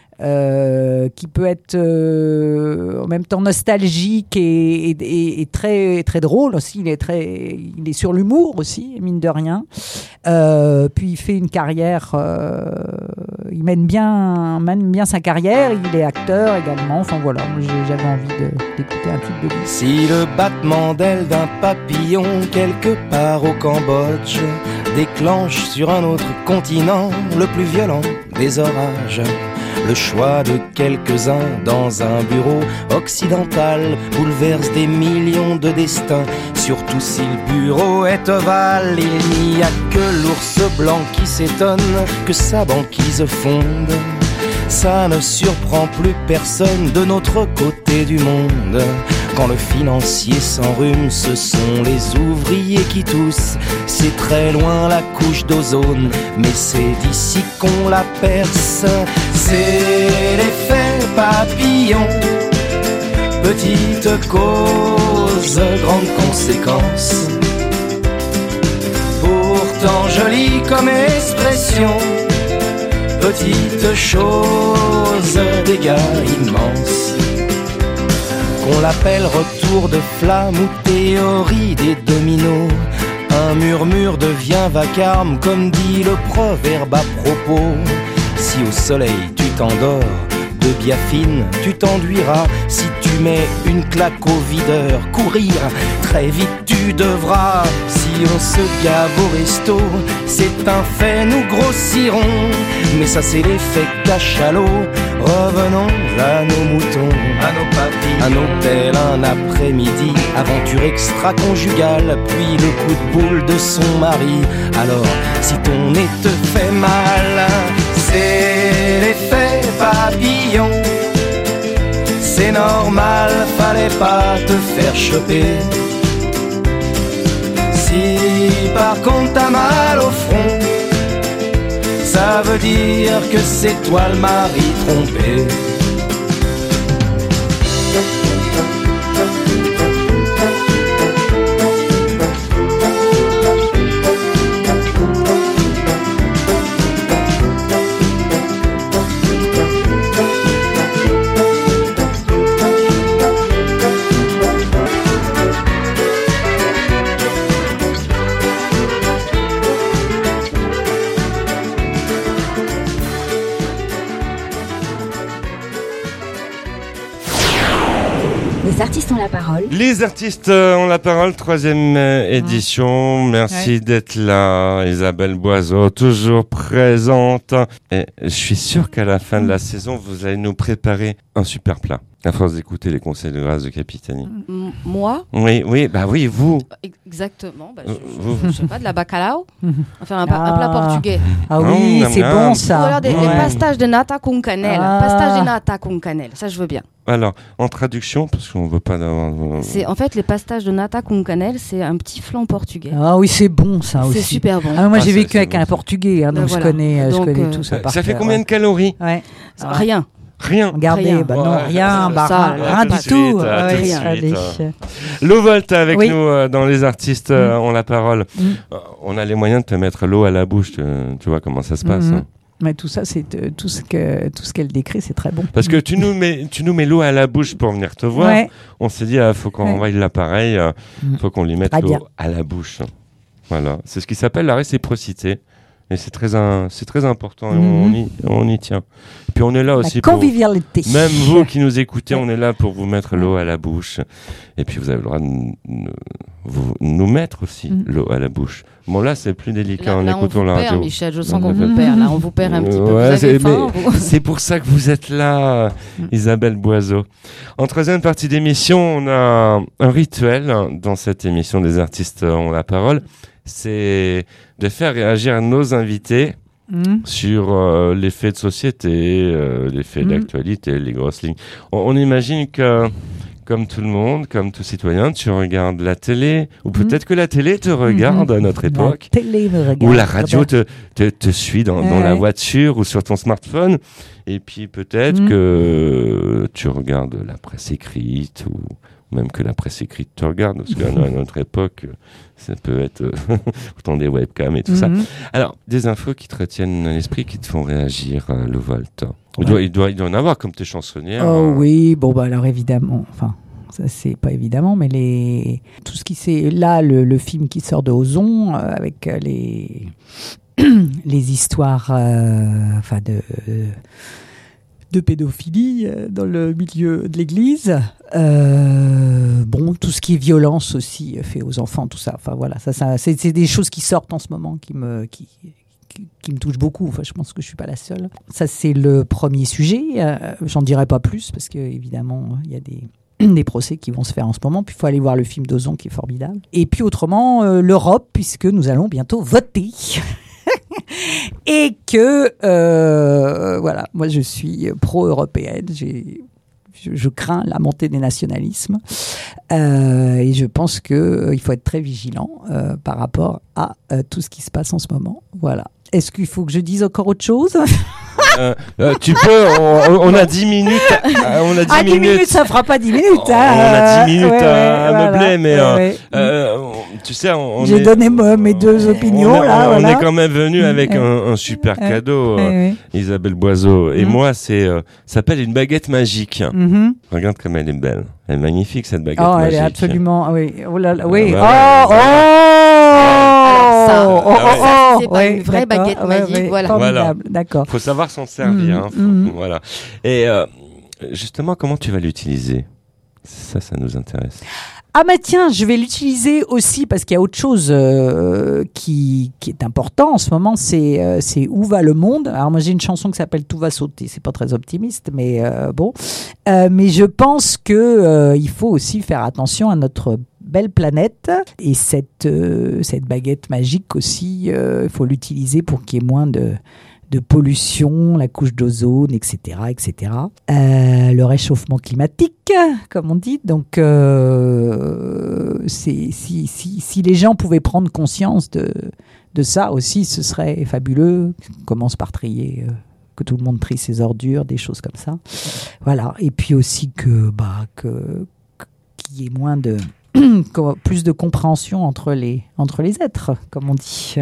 Euh, qui peut être euh, en même temps nostalgique et, et, et, et très très drôle aussi. Il est très, il est sur l'humour aussi, mine de rien. Euh, puis il fait une carrière, euh, il mène bien, mène bien sa carrière. Il est acteur également. Enfin voilà, j'avais envie de, d'écouter un titre de lui. Si le battement d'aile d'un papillon quelque part au Cambodge déclenche sur un autre continent le plus violent des orages, le choix de quelques-uns dans un bureau occidental bouleverse des millions de destins. Surtout si le bureau est ovale, il n'y a que l'ours blanc qui s'étonne que sa banquise fonde. Ça ne surprend plus personne de notre côté du monde. Quand le financier s'enrhume, ce sont les ouvriers qui toussent. C'est très loin la couche d'ozone, mais c'est d'ici qu'on la perce. C'est l'effet papillon, petite cause, grande conséquence. Pourtant jolie comme expression, petite chose, dégâts immenses. Qu'on l'appelle retour de flamme ou théorie des dominos, un murmure devient vacarme comme dit le proverbe à propos. Si au soleil tu t'endors, de biafine tu t'enduiras. Si tu mets une claque au videur, courir, très vite tu devras. Si on se gave au resto, c'est un fait, nous grossirons. Mais ça c'est l'effet cachalot. Revenons à nos moutons, à nos papilles, un hôtel, un après-midi, aventure extra-conjugale, puis le coup de boule de son mari. Alors, si ton nez te fait mal, c'est l'effet papillon. C'est normal, fallait pas te faire choper. par contre t'as mal au front, ça veut dire que c'est toi le mari trompé. Les artistes ont la parole. Les artistes euh, ont la parole, troisième euh, édition. Merci Ouais. d'être là, Isabelle Boiseau, toujours présente. Et je suis sûr qu'à la fin de la saison, vous allez nous préparer un super plat. À force d'écouter les conseils de Grâce de Capitani. M- moi, Oui, oui, bah oui, vous. exactement. Bah, Euh, je, vous. je, je sais pas, de la bacalao. Enfin, un, pa- un Ah. plat portugais. Ah Non, oui, miam, c'est miam. bon Ou ça. alors des, des Ouais. pastages de nata con cannelle. Ah. Pastages de nata con cannelle. Ça, je veux bien. Alors, en traduction, parce qu'on veut pas d'avoir... C'est en fait les pastages de nata con cannelle, c'est un petit flan portugais. Ah oui, c'est bon ça aussi. C'est super bon. Ah, moi Ah, j'ai c'est- vécu c'est avec bon, un ça. portugais, hein, Ben donc, voilà. je connais, euh, Donc, je connais euh, tout ça. Ça, par ça fait cœur, combien de calories? ouais. Ça, Rien. Rien. Regardez, Rien. bah non, Ouais, rien, ça, bah, ça, rien, là, rien tout de du tout. suite, à Ouais, tout de rien. suite, Allez. Lou Volt avec Oui. nous euh, dans Les Artistes euh, ont la parole. Mm. Euh, on a les moyens de te mettre l'eau à la bouche. Tu, tu vois comment ça se passe. Mhm. hein. Mais tout ça, c'est euh, tout ce que tout ce qu'elle décrit, c'est très bon. Parce que tu nous mets, tu nous mets l'eau à la bouche pour venir te voir. Ouais. On s'est dit, il faut qu'on Ouais. envoie l'appareil, il Mm. faut qu'on lui mette Très bien. l'eau à la bouche. Voilà, c'est ce qui s'appelle la réciprocité. Et c'est très, un, c'est très important. Et on, Mhm. y, on y tient. Puis on est là aussi La pour... convivialité. Même vous qui nous écoutez, Ouais. on est là pour vous mettre l'eau à la bouche. Et puis vous avez le droit de nous, vous- nous mettre aussi Mm. l'eau à la bouche. Bon là, c'est plus délicat Là, en là, on écoutant vous la perd, radio. Michel. Je sens On qu'on vous vous perd. Là, on vous perd un petit peu. Ouais, Vous c'est- avez faim, mais vous c'est pour ça que vous êtes là, Isabelle Boiseau. En troisième partie d'émission, on a un rituel dans cette émission des artistes ont la parole. C'est de faire réagir nos invités Mhm. sur euh, les faits de société, euh, les faits Mhm. d'actualité, les grosses lignes. On, on imagine que, comme tout le monde, comme tout citoyen, tu regardes la télé, ou peut-être que la télé te regarde à notre époque, La télé me regarde. ou la radio te, te, te suit dans, dans Ouais. la voiture ou sur ton smartphone, et puis peut-être Mhm. que tu regardes la presse écrite, ou même que la presse écrite te regarde, parce qu'à notre époque, ça peut être euh, autant des webcams et tout ça. Mhm. Alors, des infos qui te retiennent à l'esprit, qui te font réagir, euh, le Volt. Il, Ouais. doit, il, doit, il doit en avoir comme t'es chansonnière. Oh euh, oui, bon bah alors évidemment, enfin ça c'est pas évidemment, mais les tout ce qui c'est là le, le film qui sort de Ozon euh, avec euh, les les histoires euh, enfin de de pédophilie euh, dans le milieu de l'église. Euh, bon, tout ce qui est violence aussi euh, fait aux enfants, tout ça. Enfin voilà, ça, ça c'est, c'est des choses qui sortent en ce moment qui me qui qui, qui me touche beaucoup. Enfin, je pense que je suis pas la seule. Ça, c'est le premier sujet. Euh, j'en dirai pas plus parce que évidemment, il y a des des procès qui vont se faire en ce moment. Puis il faut aller voir le film d'Ozon qui est formidable. Et puis autrement, euh, l'Europe, puisque nous allons bientôt voter. Et que euh, voilà, moi je suis pro-européenne. J'ai Je, je crains la montée des nationalismes euh, et je pense qu'il euh, faut être très vigilant euh, par rapport à euh, tout ce qui se passe en ce moment. Voilà. Est-ce qu'il faut que je dise encore autre chose? euh, euh, tu peux, on, on a dix minutes. euh, on a dix Ah, dix minutes. minutes, ça fera pas dix minutes. On a dix minutes ouais, à ouais, meubler, voilà, mais ouais, euh, ouais. euh, on- tu sais, on, on J'ai est- donné mo- mes deux opinions, on est, là, on voilà. est quand même venu avec Ouais. un, un super Ouais. cadeau, euh, Ouais, ouais. Isabelle Boiseau. Et Mhm. moi, c'est, euh, ça s'appelle une baguette magique. Mhm. Regarde comme elle est belle. Elle est magnifique, cette baguette Oh, magique. elle est absolument. Ah oui. Oh là là. Oui. Ah, Oh, bah, oh, ça, oh, oh, ça, oh, c'est pas ouais, une vraie d'accord, baguette ouais, magique, ouais, voilà. Formidable. D'accord. Faut savoir s'en servir. Mhm, hein, faut- mhm. Voilà. Et euh, justement, comment tu vas l'utiliser? Ça, ça nous intéresse. Ah bah tiens, je vais l'utiliser aussi parce qu'il y a autre chose euh, qui, qui est important en ce moment, c'est euh, c'est Où va le monde? Alors moi j'ai une chanson qui s'appelle Tout va sauter, c'est pas très optimiste, mais euh, bon. Euh, mais je pense que euh, il faut aussi faire attention à notre belle planète et cette, euh, cette baguette magique aussi, il euh, faut l'utiliser pour qu'il y ait moins de... de de pollution, la couche d'ozone, et cetera, et cetera. Euh, le réchauffement climatique, comme on dit. Donc, euh, c'est, si, si, si les gens pouvaient prendre conscience de, de ça aussi, ce serait fabuleux. On commence par trier, euh, que tout le monde trie ses ordures, des choses comme ça. Voilà. Et puis aussi que, bah, que, qu'il y ait moins de... plus de compréhension entre les, entre les êtres, comme on dit.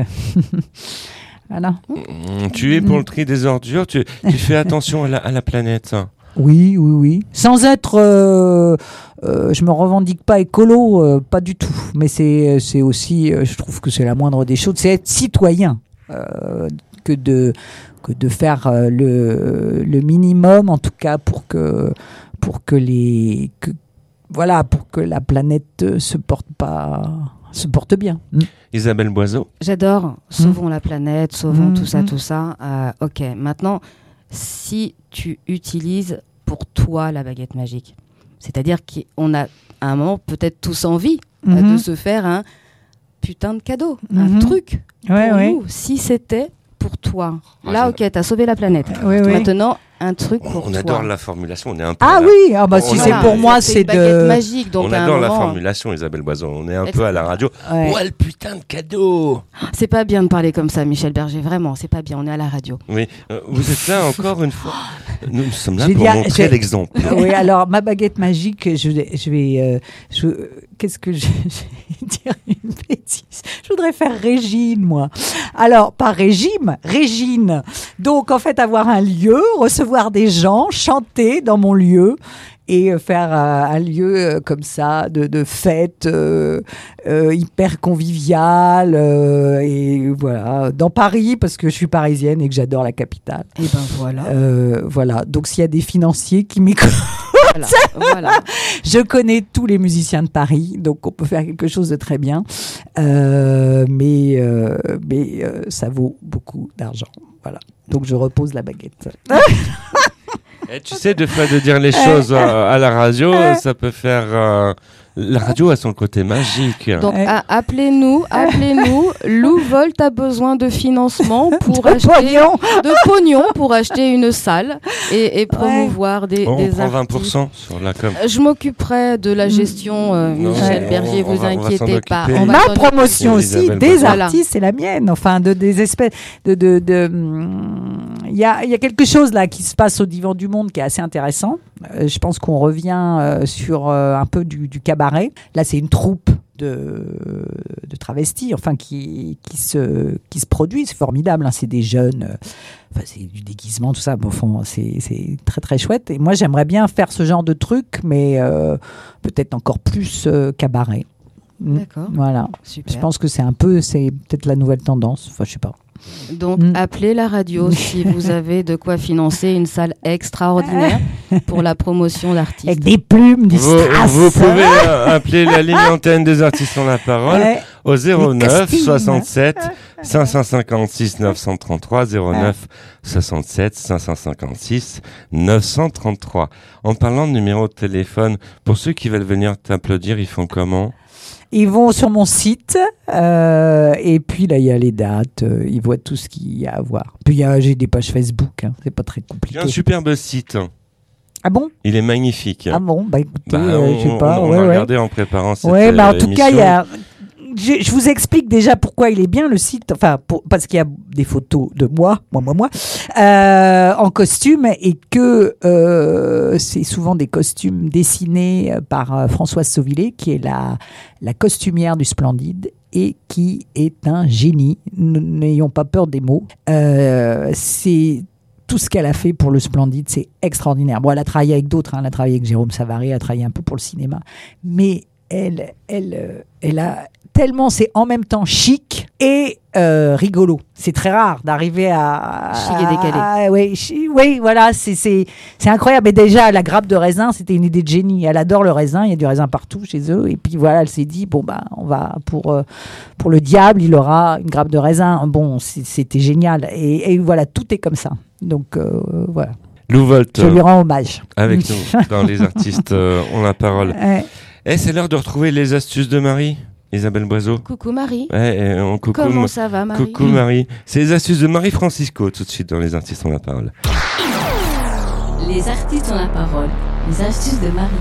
Voilà. Mmh, tu es pour le tri des ordures, tu, tu fais attention à la, à la planète. Oui, oui, oui. Sans être... Euh, euh, je me revendique pas écolo, euh, pas du tout. Mais c'est, c'est aussi, euh, je trouve que c'est la moindre des choses, c'est être citoyen euh, que, de, que de faire euh, le, le minimum, en tout cas, pour que, pour que les... Que, Voilà, pour que la planète se porte pas, se porte bien. Mm. Isabelle Boiseau. J'adore. Sauvons mm. la planète, sauvons mm. tout ça, mm. tout ça. Euh, ok, maintenant, si tu utilises pour toi la baguette magique, c'est-à-dire qu'on a à un moment peut-être tous envie mm-hmm. euh, de se faire un putain de cadeau, mm-hmm. un truc ouais, pour ouais. nous. Si c'était pour toi, Moi, là, je... ok, t'as sauvé la planète. Oui, oui. Maintenant, un truc pour on toi. adore la formulation, on est un peu ah la... oui, ah bah on si a... c'est pour moi c'est, c'est une baguette de magique, donc on à un adore la moment... formulation, Isabelle Boiseau, on est un Est-ce peu à la radio. ouais. Ouais, le putain de cadeau. C'est pas bien de parler comme ça, Michel Berger, vraiment, c'est pas bien, on est à la radio. Oui, euh, vous êtes là encore une fois. Nous, nous sommes là Je pour dire, montrer je... l'exemple. Oui, alors ma baguette magique, je vais, je vais, euh, je, qu'est-ce que je, je vais dire une bêtise. Je voudrais faire Régine, moi. Alors pas régime, Régine. Donc en fait avoir un lieu, recevoir des gens, chanter dans mon lieu. Et faire euh, un lieu euh, comme ça de, de fête euh, euh, hyper convivial euh, et voilà dans Paris parce que je suis parisienne et que j'adore la capitale. Et ben voilà. Euh, voilà. Donc s'il y a des financiers qui m'écoutent, voilà, voilà. je connais tous les musiciens de Paris, donc on peut faire quelque chose de très bien. Euh, mais euh, mais euh, ça vaut beaucoup d'argent. Voilà. Donc je repose la baguette. Et tu sais, de fois de dire les choses euh, à la radio, ça peut faire... Euh, la radio a son côté magique. Donc a- appelez-nous, appelez-nous. Lou Volt a besoin de financement pour de acheter pognon. de pognon pour acheter une salle et, et promouvoir des, On des prend vingt pour artistes. cent sur la com. Je m'occuperai de la gestion, euh, Non, Michel ouais. Berger, on vous va- on va inquiétez s'en pas. occuper. On va Ma s'en promotion occuper. aussi Isabelle des Boiseau. artistes, c'est la mienne. Enfin, de des espèces de de de. Il y a il y a quelque chose là qui se passe au Divan du Monde qui est assez intéressant. Euh, je pense qu'on revient euh, sur euh, un peu du, du cabaret. Là, c'est une troupe de de travestis, enfin qui qui se qui se produit. C'est formidable. Hein, c'est des jeunes. Euh, Enfin, c'est du déguisement, tout ça. Bon, fond, c'est, c'est très, très chouette. Et moi, j'aimerais bien faire ce genre de truc, mais euh, peut-être encore plus euh, cabaret. D'accord. Voilà. Super. Je pense que c'est un peu, c'est peut-être la nouvelle tendance. Enfin, je sais pas. Donc, Mm. appelez la radio si vous avez de quoi financer une salle extraordinaire pour la promotion d'artistes. Avec des plumes, du Vous, strass. vous pouvez euh, appeler la ligne antenne des artistes ont la parole Ouais. au zéro neuf costumes. soixante-sept cinq cent cinquante-six neuf cent trente-trois zéro neuf soixante-sept cinq cent cinquante-six neuf cent trente-trois. En parlant de numéro de téléphone, pour ceux qui veulent venir t'applaudir, ils font comment? Ils vont sur mon site euh, et puis là il y a les dates, euh, ils voient tout ce qu'il y a à voir. Puis il y a, j'ai des pages Facebook, hein, c'est pas très J'ai compliqué. un superbe site. Ah bon? Il est magnifique. Ah bon? Bah écoutez, Bah, euh, on, je sais pas. on, on ouais, a ouais. regardé en préparant cette Ouais, bah en euh, tout cas, il y émission. a. Je, je vous explique déjà pourquoi il est bien le site, enfin pour, parce qu'il y a des photos de moi, moi, moi, moi, euh, en costume et que euh, c'est souvent des costumes dessinés par euh, Françoise Sauvillet, qui est la, la costumière du Splendide et qui est un génie. N- N'ayons pas peur des mots. Euh, c'est tout ce qu'elle a fait pour le Splendide, c'est extraordinaire. Bon, elle a travaillé avec d'autres, hein, elle a travaillé avec Jérôme Savary, elle a travaillé un peu pour le cinéma, mais elle, elle, euh, elle a tellement, c'est en même temps chic et euh, rigolo. C'est très rare d'arriver à... Chic et décalé. à- oui, chi- oui, voilà, c'est, c'est, c'est incroyable. Et déjà, la grappe de raisin, c'était une idée de génie. Elle adore le raisin, il y a du raisin partout chez eux. Et puis voilà, elle s'est dit, bon, bah, on va, pour, euh, pour le diable, il aura une grappe de raisin. Bon, c'est- c'était génial. Et, et voilà, tout est comme ça. Donc, euh, voilà. Lou Volt, Je lui rends hommage. avec nous, dans Les Artistes euh, ont la parole. Ouais. Eh, c'est l'heure de retrouver les astuces de Marie. Isabelle Boiseau. Coucou Marie. Ouais, et on coucou, Comment ça va Marie? Coucou Marie. C'est les astuces de Marie Francisco tout de suite dans Les Artistes ont la parole. Les artistes ont la parole. Les astuces de Marie.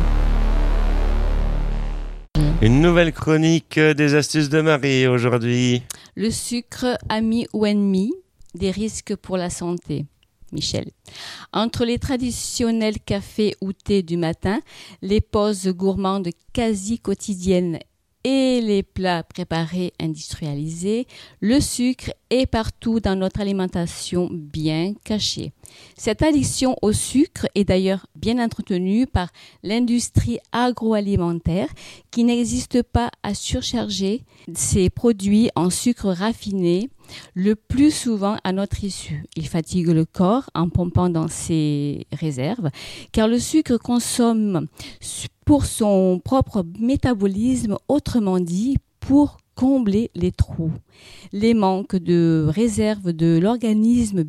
Une nouvelle chronique des astuces de Marie aujourd'hui. Le sucre, ami ou ennemi, des risques pour la santé. Michel. Entre les traditionnels cafés ou thé du matin, les pauses gourmandes quasi quotidiennes et les plats préparés industrialisés, le sucre est partout dans notre alimentation bien caché. Cette addiction au sucre est d'ailleurs bien entretenue par l'industrie agroalimentaire qui n'existe pas à surcharger ses produits en sucre raffiné, le plus souvent à notre insu. Il fatigue le corps en pompant dans ses réserves, car le sucre consomme pour son propre métabolisme, autrement dit, pour combler les trous, les manques de réserve de l'organisme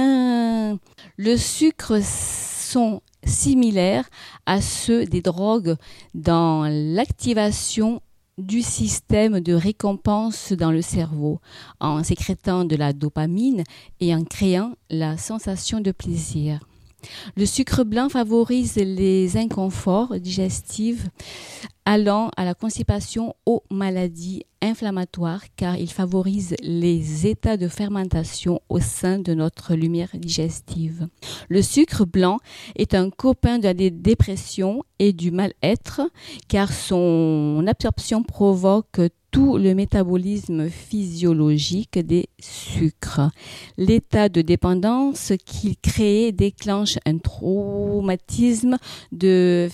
bien. Le sucre sont similaires à ceux des drogues dans l'activation du système de récompense dans le cerveau, en sécrétant de la dopamine et en créant la sensation de plaisir. Le sucre blanc favorise les inconforts digestifs allant à la constipation aux maladies inflammatoires car il favorise les états de fermentation au sein de notre lumière digestive. Le sucre blanc est un copain de la dépression et du mal-être car son absorption provoque tout le métabolisme physiologique des sucres. L'état de dépendance qu'il crée déclenche un traumatisme de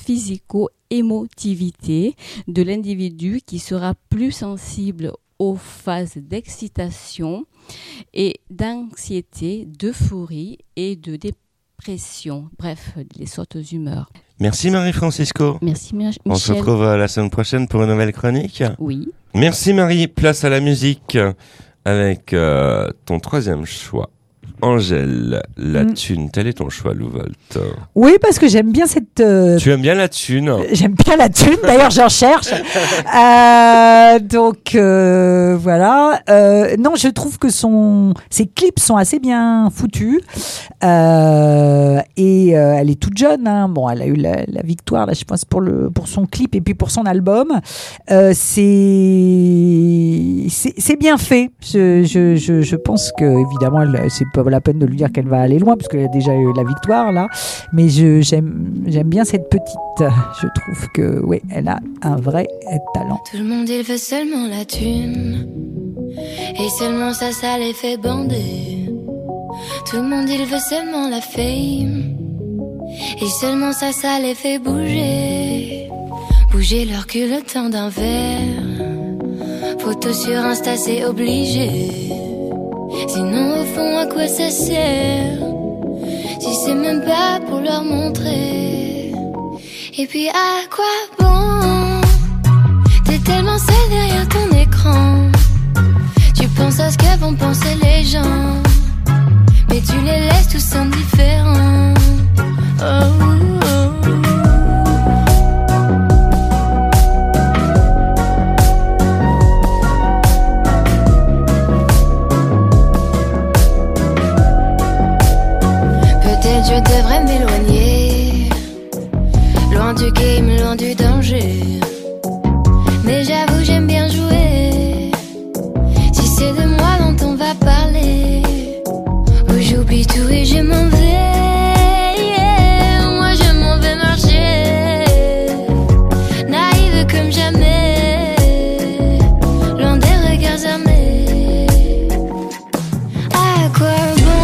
physico-émotivité de l'individu qui sera plus sensible aux phases d'excitation et d'anxiété, d'euphorie et de dépression. Bref, les sortes d'humeurs. Merci Marie Francisco. Merci Michel. On se retrouve la semaine prochaine pour une nouvelle chronique. Oui. Merci Marie. Place à la musique avec euh, ton troisième choix. Angèle, la mmh. thune. Tel est ton choix, Louvolt. Oui, parce que j'aime bien cette... Euh... Tu aimes bien la thune. J'aime bien la thune, d'ailleurs j'en cherche. euh, donc euh, voilà. Euh, non, je trouve que son... ses clips sont assez bien foutus. Euh, et euh, elle est toute jeune. Hein. Bon, elle a eu la, la victoire, là, je pense, pour, le, pour son clip et puis pour son album. Euh, c'est... c'est... c'est bien fait. Je, je, je, je pense que, évidemment, elle, c'est pas la peine de lui dire qu'elle va aller loin parce qu'elle a déjà eu la victoire là, mais je, j'aime, j'aime bien cette petite, je trouve que oui, elle a un vrai talent. Tout le monde il veut seulement la thune et seulement ça, ça les fait bander. Tout le monde il veut seulement la fame et seulement ça, ça les fait bouger. Bouger leur cul le temps d'un verre, photo sur Insta c'est obligé. Sinon au fond à quoi ça sert si c'est même pas pour leur montrer. Et puis à quoi bon? T'es tellement seul derrière ton écran. Tu penses à ce que vont penser les gens, mais tu les laisses tous indifférents. Oh, oh, oh. Je devrais m'éloigner, loin du game, loin du danger. Mais j'avoue j'aime bien jouer. Si c'est de moi dont on va parler, où j'oublie tout et je m'en vais, yeah. Moi je m'en vais marcher, naïve comme jamais, loin des regards armés. À quoi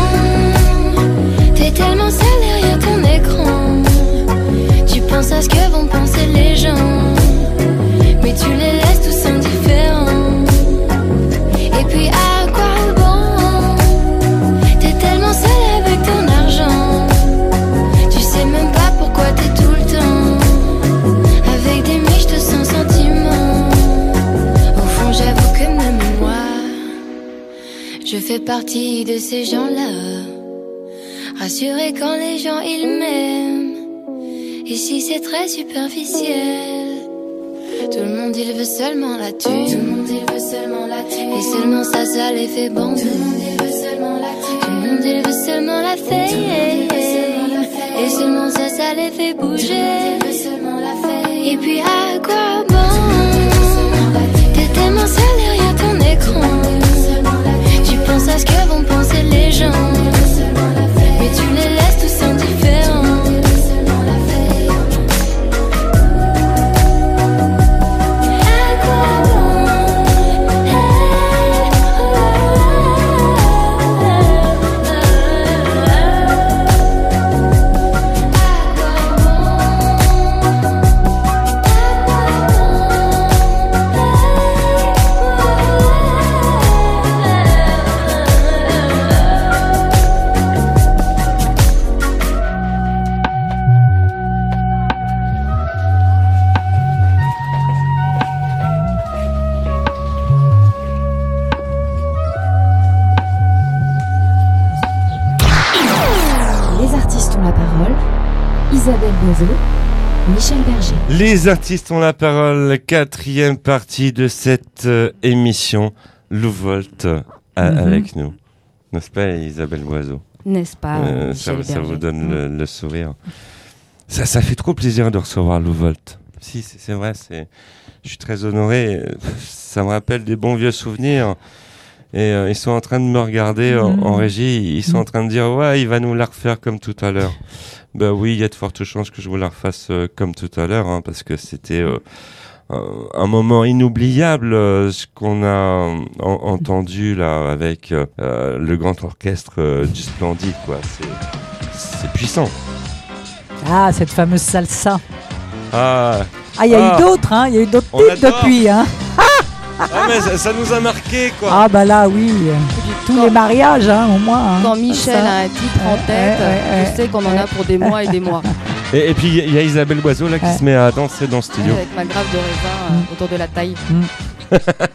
tellement seul derrière ton écran. Tu penses à ce que vont penser les gens, mais tu les laisses tous indifférents. Et puis à quoi bon? T'es tellement seul avec ton argent. Tu sais même pas pourquoi t'es tout le temps avec des miches de sans sentiments. Au fond j'avoue que même moi, je fais partie de ces gens-là, rassuré quand les gens ils m'aiment. Ici c'est très superficiel. Tout le monde il veut seulement la thune. il veut seulement la thune. Et seulement ça, ça les fait bander. Tout le monde il veut seulement la thune. Tout le monde il veut seulement la faire. Et seulement ça, ça les fait bouger. Et puis à quoi bon? T'es tellement seul derrière ton écran. Tu penses à ce que vont penser les gens. Mais tu les laisses tous indifférents. Isabelle Boiseau, Michel Berger. Les artistes ont la parole, quatrième partie de cette euh, émission. Lou Volt euh, mm-hmm. avec nous. N'est-ce pas, Isabelle Boiseau? N'est-ce pas, euh, ça, Michel ça Berger. vous donne mm. le, le sourire. Ça, ça fait trop plaisir de recevoir Lou Volt. Si, c'est, c'est vrai, c'est... je suis très honoré. Ça me rappelle des bons vieux souvenirs. Et euh, ils sont en train de me regarder mmh. en, en régie. Ils sont mmh. en train de dire ouais, il va nous la refaire comme tout à l'heure. Ben oui, il y a de fortes chances que je vous la refasse euh, comme tout à l'heure, hein, parce que c'était euh, un, un moment inoubliable, euh, ce qu'on a en, entendu là avec euh, le grand orchestre euh, du Splendide, quoi. C'est, c'est puissant. Ah, cette fameuse salsa. Ah. Ah, il y a ah. eu d'autres, hein. Il y a eu d'autres titres depuis, hein. Ah mais ça, ça nous a marqué quoi. Ah bah là oui, tous quand, les mariages hein, au moins. Hein. Quand Michel ça. a un titre en tête, ouais, ouais, je ouais, sais qu'on ouais. en a pour des mois et des mois. Et, et puis il y, y a Isabelle Boiseau là qui ouais. se met à danser dans le studio. Avec ma grappe de raisin mm. euh, autour de la taille. Mm.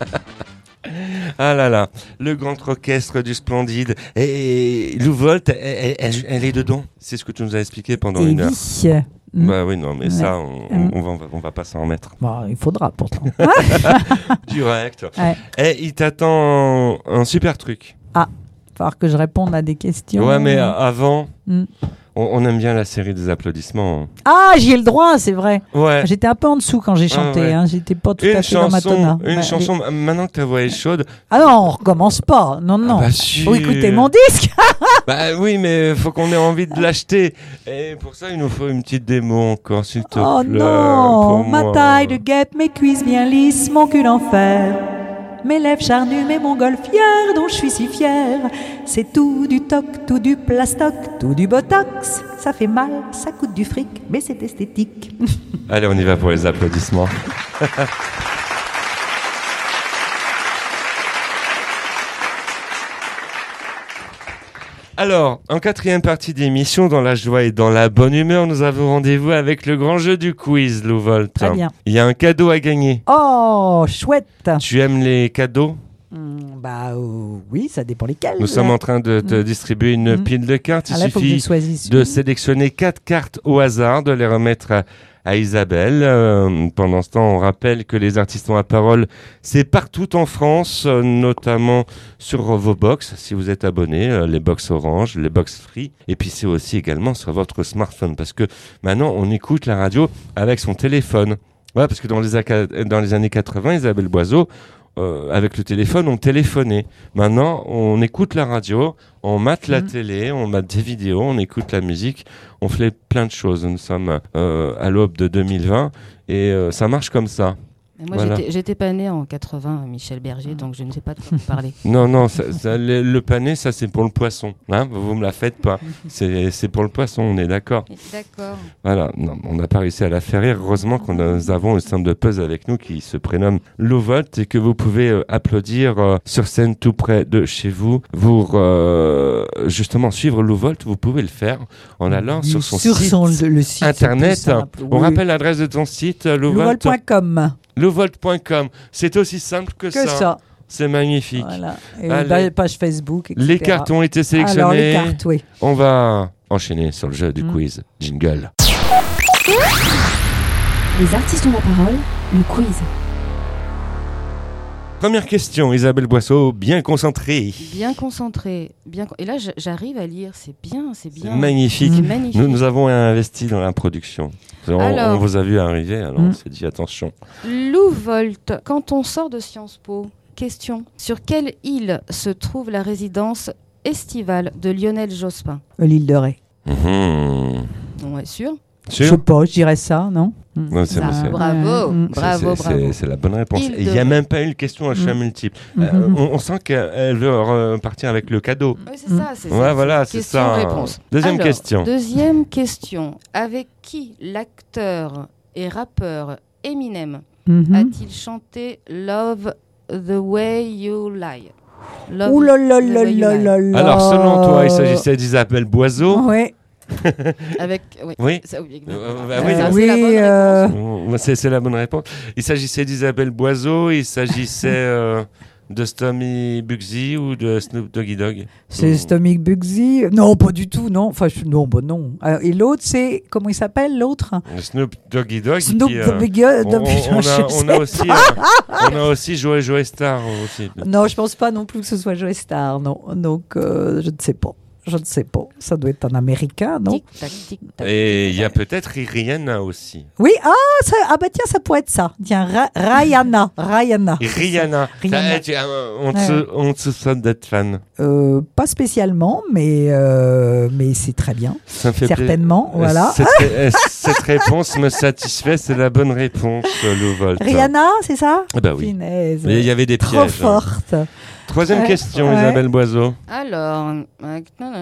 Ah là là, le grand orchestre du Splendide. Et, et Lou Volt, elle, elle, elle est dedans. C'est ce que tu nous as expliqué pendant et une heure. Oui. Mmh. Bah oui, non, mais ouais. ça, on, mmh. on, va, on va pas s'en remettre. Bah, il faudra pourtant. Direct. Ouais. Et il t'attend un, un super truc. Ah, il va falloir que je réponde à des questions. Ouais, mais avant, mmh. on, on aime bien la série des applaudissements. Ah, j'y ai le droit, c'est vrai. Ouais. J'étais un peu en dessous quand j'ai chanté. Ah ouais. hein. J'étais pas tout une à fait dans ma tona. Une bah, chanson, mais... maintenant que ta voix est chaude. Ah non, on recommence pas. Non, non. Ah bah si. Faut écouter mon disque. Bah oui, mais faut qu'on ait envie de l'acheter. Et pour ça, il nous faut une petite démo encore, s'il te oh plaît. Oh non, pour ma moi. taille de guêpe, mes cuisses bien lisses, mon cul en fer. Mes lèvres charnues, mes montgolfières dont je suis si fière. C'est tout du toc, tout du plastoc, tout du botox. Ça fait mal, ça coûte du fric, mais c'est esthétique. Allez, on y va pour les applaudissements. Alors, en quatrième partie d'émission, dans la joie et dans la bonne humeur, nous avons rendez-vous avec le grand jeu du quiz, Lou Volt. Très bien. Il y a un cadeau à gagner. Oh, chouette. Tu aimes les cadeaux ? Mmh, bah euh, oui, ça dépend lesquels. Nous sommes en train de te mmh. distribuer une mmh. pile de cartes. Il ah là, suffit de sélectionner quatre cartes au hasard, de les remettre à, à Isabelle. Euh, pendant ce temps, on rappelle que les artistes ont la parole, c'est partout en France, euh, notamment sur vos box, si vous êtes abonné, euh, les box Orange, les box Free. Et puis c'est aussi également sur votre smartphone, parce que maintenant, on écoute la radio avec son téléphone. Ouais, parce que dans les, aca- dans les années quatre-vingts, Isabelle Boiseau, Euh, avec le téléphone, on téléphonait. Maintenant, on écoute la radio, on mate mmh. la télé, on mate des vidéos, on écoute la musique, on fait plein de choses. Nous sommes euh, à l'aube de deux mille vingt et euh, ça marche comme ça. Et moi, voilà. j'étais, j'étais pas né en quatre-vingts, Michel Berger, donc je ne sais pas de quoi vous parler. Non, non, ça, ça, le, le pané, ça c'est pour le poisson. Hein, vous, vous me la faites pas. C'est, c'est pour le poisson, on est d'accord. D'accord. Voilà, non, on n'a pas réussi à la faire rire. Heureusement qu'on a, nous avons une simple de puzzle avec nous qui se prénomme Lou Volt et que vous pouvez euh, applaudir euh, sur scène tout près de chez vous. Vous, euh, justement, suivre Lou Volt, vous pouvez le faire en allant oui, sur son sur site son, le, le site internet. Simple, on oui. rappelle l'adresse de ton site, lou volt point com. lou volt point com. C'est aussi simple que, que ça. ça. C'est magnifique. Voilà. Et Allez. Page Facebook, et cetera. Les cartes ont été sélectionnées. Alors, les cartes, oui. On va enchaîner sur le jeu du mmh. quiz. Jingle. Les artistes ont la parole, le quiz. première question, Isabelle Boisseau, bien concentrée. Bien concentré, bien. Et là, j'arrive à lire. C'est bien, c'est bien. C'est magnifique. C'est magnifique. Nous, nous avons investi dans la production. On, alors, on vous a vu arriver, alors mm. on s'est dit attention. Lou Volt, quand on sort de Sciences Po, question. Sur quelle île se trouve la résidence estivale de Lionel Jospin? L'île de Ré. Mmh. Ouais, sûr. Je sais pas, je dirais ça, non? Non, c'est, ça, c'est, bravo, mmh. bravo, c'est, bravo. C'est, c'est la bonne réponse. Île Il n'y a même pas eu une question à choix mmh. multiple. Mmh. Euh, on, on sent qu'elle veut repartir avec le cadeau. Oui, c'est ça. C'est ouais, ça, voilà, c'est c'est ça. Réponse. Deuxième Alors, question. Deuxième question. Avec qui l'acteur et rappeur Eminem mmh. a-t-il chanté Love the Way You Lie? Love Ouh là là là là là là. Alors, selon toi, il s'agissait d'Isabelle Boisseau. Oui. Avec, oui. Oui. Ça, oui, Euh, euh, bah oui, ça, donc- c'est la bonne euh, réponse. C'est, c'est la bonne réponse. Il s'agissait d'Isabelle Boisseau, il s'agissait euh, de Stormy Bugsy ou de Snoop Doggy Dogg. C'est Mmh. Stomach Bugsy. Non, pas du tout, non. Enfin, je- non, bah non. Euh, Et l'autre, c'est. Comment il s'appelle, l'autre? Snoop Doggy Dogg. Snoop qui, euh, Doggy on, on, on je a, on, sais a aussi, euh, on a aussi Joey Joey Star aussi. Non, je pense pas non plus que ce soit Joe Star, non. Donc, euh, je ne sais pas. Je ne sais pas. Ça doit être un Américain, non? Tic-tac, tic-tac. Et il y a peut-être Rihanna aussi. Oui, ah, ça, ah bah tiens, ça pourrait être ça. Tiens, Ra- Rihanna. Rihanna. Et Rihanna. Rihanna. Ça, tu- euh, on, te, Ouais. on te soupçonne d'être fan. Euh, pas spécialement, mais, euh, mais c'est très bien. Ça me fait Certainement, plaisir. voilà. Cette, ré- euh, cette réponse me satisfait, c'est la bonne réponse, euh, Lou Volt. Rihanna, c'est ça? Ah bah oui. Finesse. Mais il y avait des Trop pièges. forte. Troisième Ouais. question, Ouais. Isabelle Boisseau. Alors, euh,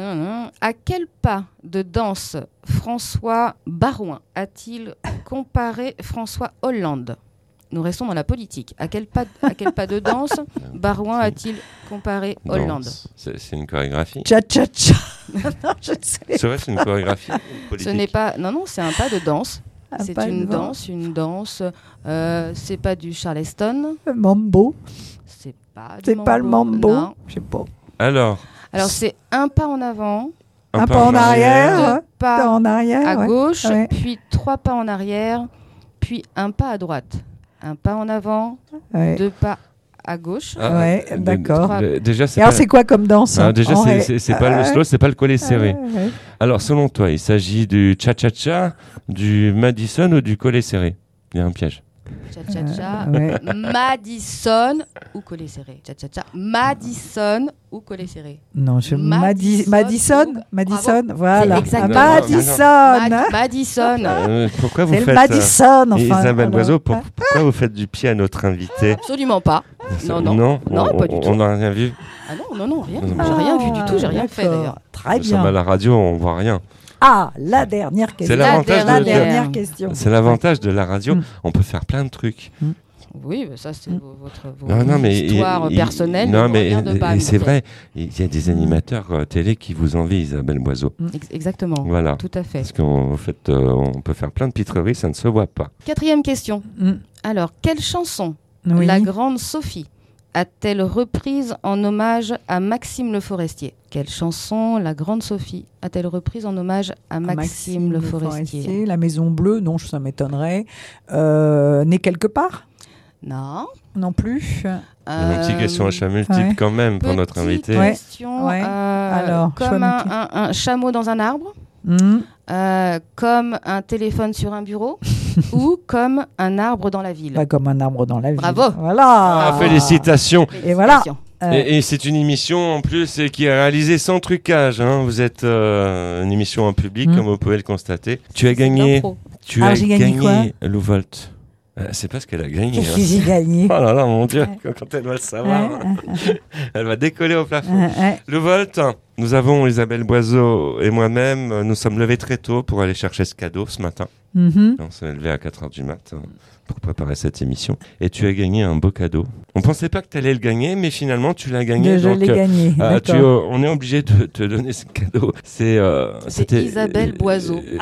à quel pas de danse François Barouin a-t-il comparé François Hollande? Nous restons dans la politique. À quel pas, à quel pas de danse Barouin a-t-il comparé Hollande? Danse. C'est, c'est une chorégraphie. Cha-cha-cha. Non, je sais. C'est vrai, c'est une chorégraphie Ce politique. n'est pas. Non, non, c'est un pas de danse. Un C'est pas une de danse, une danse. Euh, c'est pas du Charleston. Mambo. C'est pas. du C'est pas le mambo. Non. Je sais pas. Alors, Alors c'est un pas en avant, Un pas en arrière. deux Ouais. pas En arrière. à ouais. gauche, Ouais. puis trois pas en arrière, puis un pas à droite. Un pas en avant, Ouais. deux pas à gauche. Ah, Ouais, euh, d'accord. d- Déjà, c'est Et alors, pas... c'est quoi comme danse? Ah, déjà, En c'est, ré- c'est, c'est pas Ah, le slow, c'est pas le collet serré. ouais, ouais. Alors, selon toi, il s'agit du cha-cha-cha, du Madison ou du collet serré? Il y a un piège. Cha-cha-cha, Euh, ouais. Madison ou collet serré. Cha-cha-cha, Madison ou collet serré. Non, je Madison. Madi- Madison, Bravo. Madison, voilà. C'est exactement Ah, ça. Madison. Mad- Madison. Euh, pourquoi vous C'est le faites... Madison, euh, enfin. Isabelle voilà. Boisseau, pour- pourquoi vous faites du pied à notre invité? Absolument pas. Non, non. Non, Non, on- pas du on- tout. On n'a rien vu. Ah non, non, non, rien. Ah, J'ai rien vu du tout, j'ai rien fait d'accord. d'ailleurs. Très Nous sommes à bien. la radio, on voit rien. Ah, la dernière question. C'est l'avantage la de- dernière question. C'est l'avantage de la radio, Mm. on peut faire plein de trucs. Oui, mais ça c'est vo- votre vos Non, non, mais histoire il- il- personnelle. Non, ne mais regarde pas, et c'est Michel. vrai, il y a des animateurs euh, télé qui vous envient, Isabelle Boisseau. Ex- Exactement. Voilà. Tout à fait. Parce qu'en fait, euh, on peut faire plein de pitreries, ça ne se voit pas. Quatrième question. Mm. Alors, quelle chanson Oui. la grande Sophie a-t-elle reprise en hommage à Maxime Le Forestier? Quelle chanson la grande Sophie a-t-elle reprise en hommage à Maxime, Le Forestier? La Maison Bleue, non, ça m'étonnerait. Euh, Né quelque part? Non. Non plus. Il y a une petite Euh, question à choix multiple ouais. quand même pour notre petite invité. Ouais. question. Ouais. euh, Alors, choix comme un, multiple. un- un chameau dans un arbre, Hmm. euh, comme un téléphone sur un bureau ou comme un arbre dans la ville. Pas comme un arbre dans la ville. Bravo. Voilà. Ah, félicitations. Et voilà. Félicitations. Euh, Et, et c'est une émission en plus euh, qui est réalisée sans trucage. Hein. Vous êtes euh, une émission en public, Mm. comme vous pouvez le constater. Tu as C'est gagné. l'impro. Tu Alors, as j'ai gagné gagné Lou Volt. Euh, c'est pas ce qu'elle a gagné. Qu'est-ce hein. que j'ai gagné? Oh là là, mon Dieu, Ouais. quand quand elle va le savoir, Ouais, elle va décoller au plafond. ouais, ouais. Le Volt, nous avons Isabelle Boisseau et moi-même, euh, nous sommes levés très tôt pour aller chercher ce cadeau ce matin. Mhm. On s'est levé à quatre heures du matin pour préparer cette émission. Et tu as gagné un beau cadeau. On pensait pas que tu allais le gagner, mais finalement tu l'as gagné. Je donc, l'ai euh, gagné. euh, tu, d'accord. euh, on est obligé de te donner ce cadeau. C'est euh, C'est c'était- Isabelle Boisseau. euh,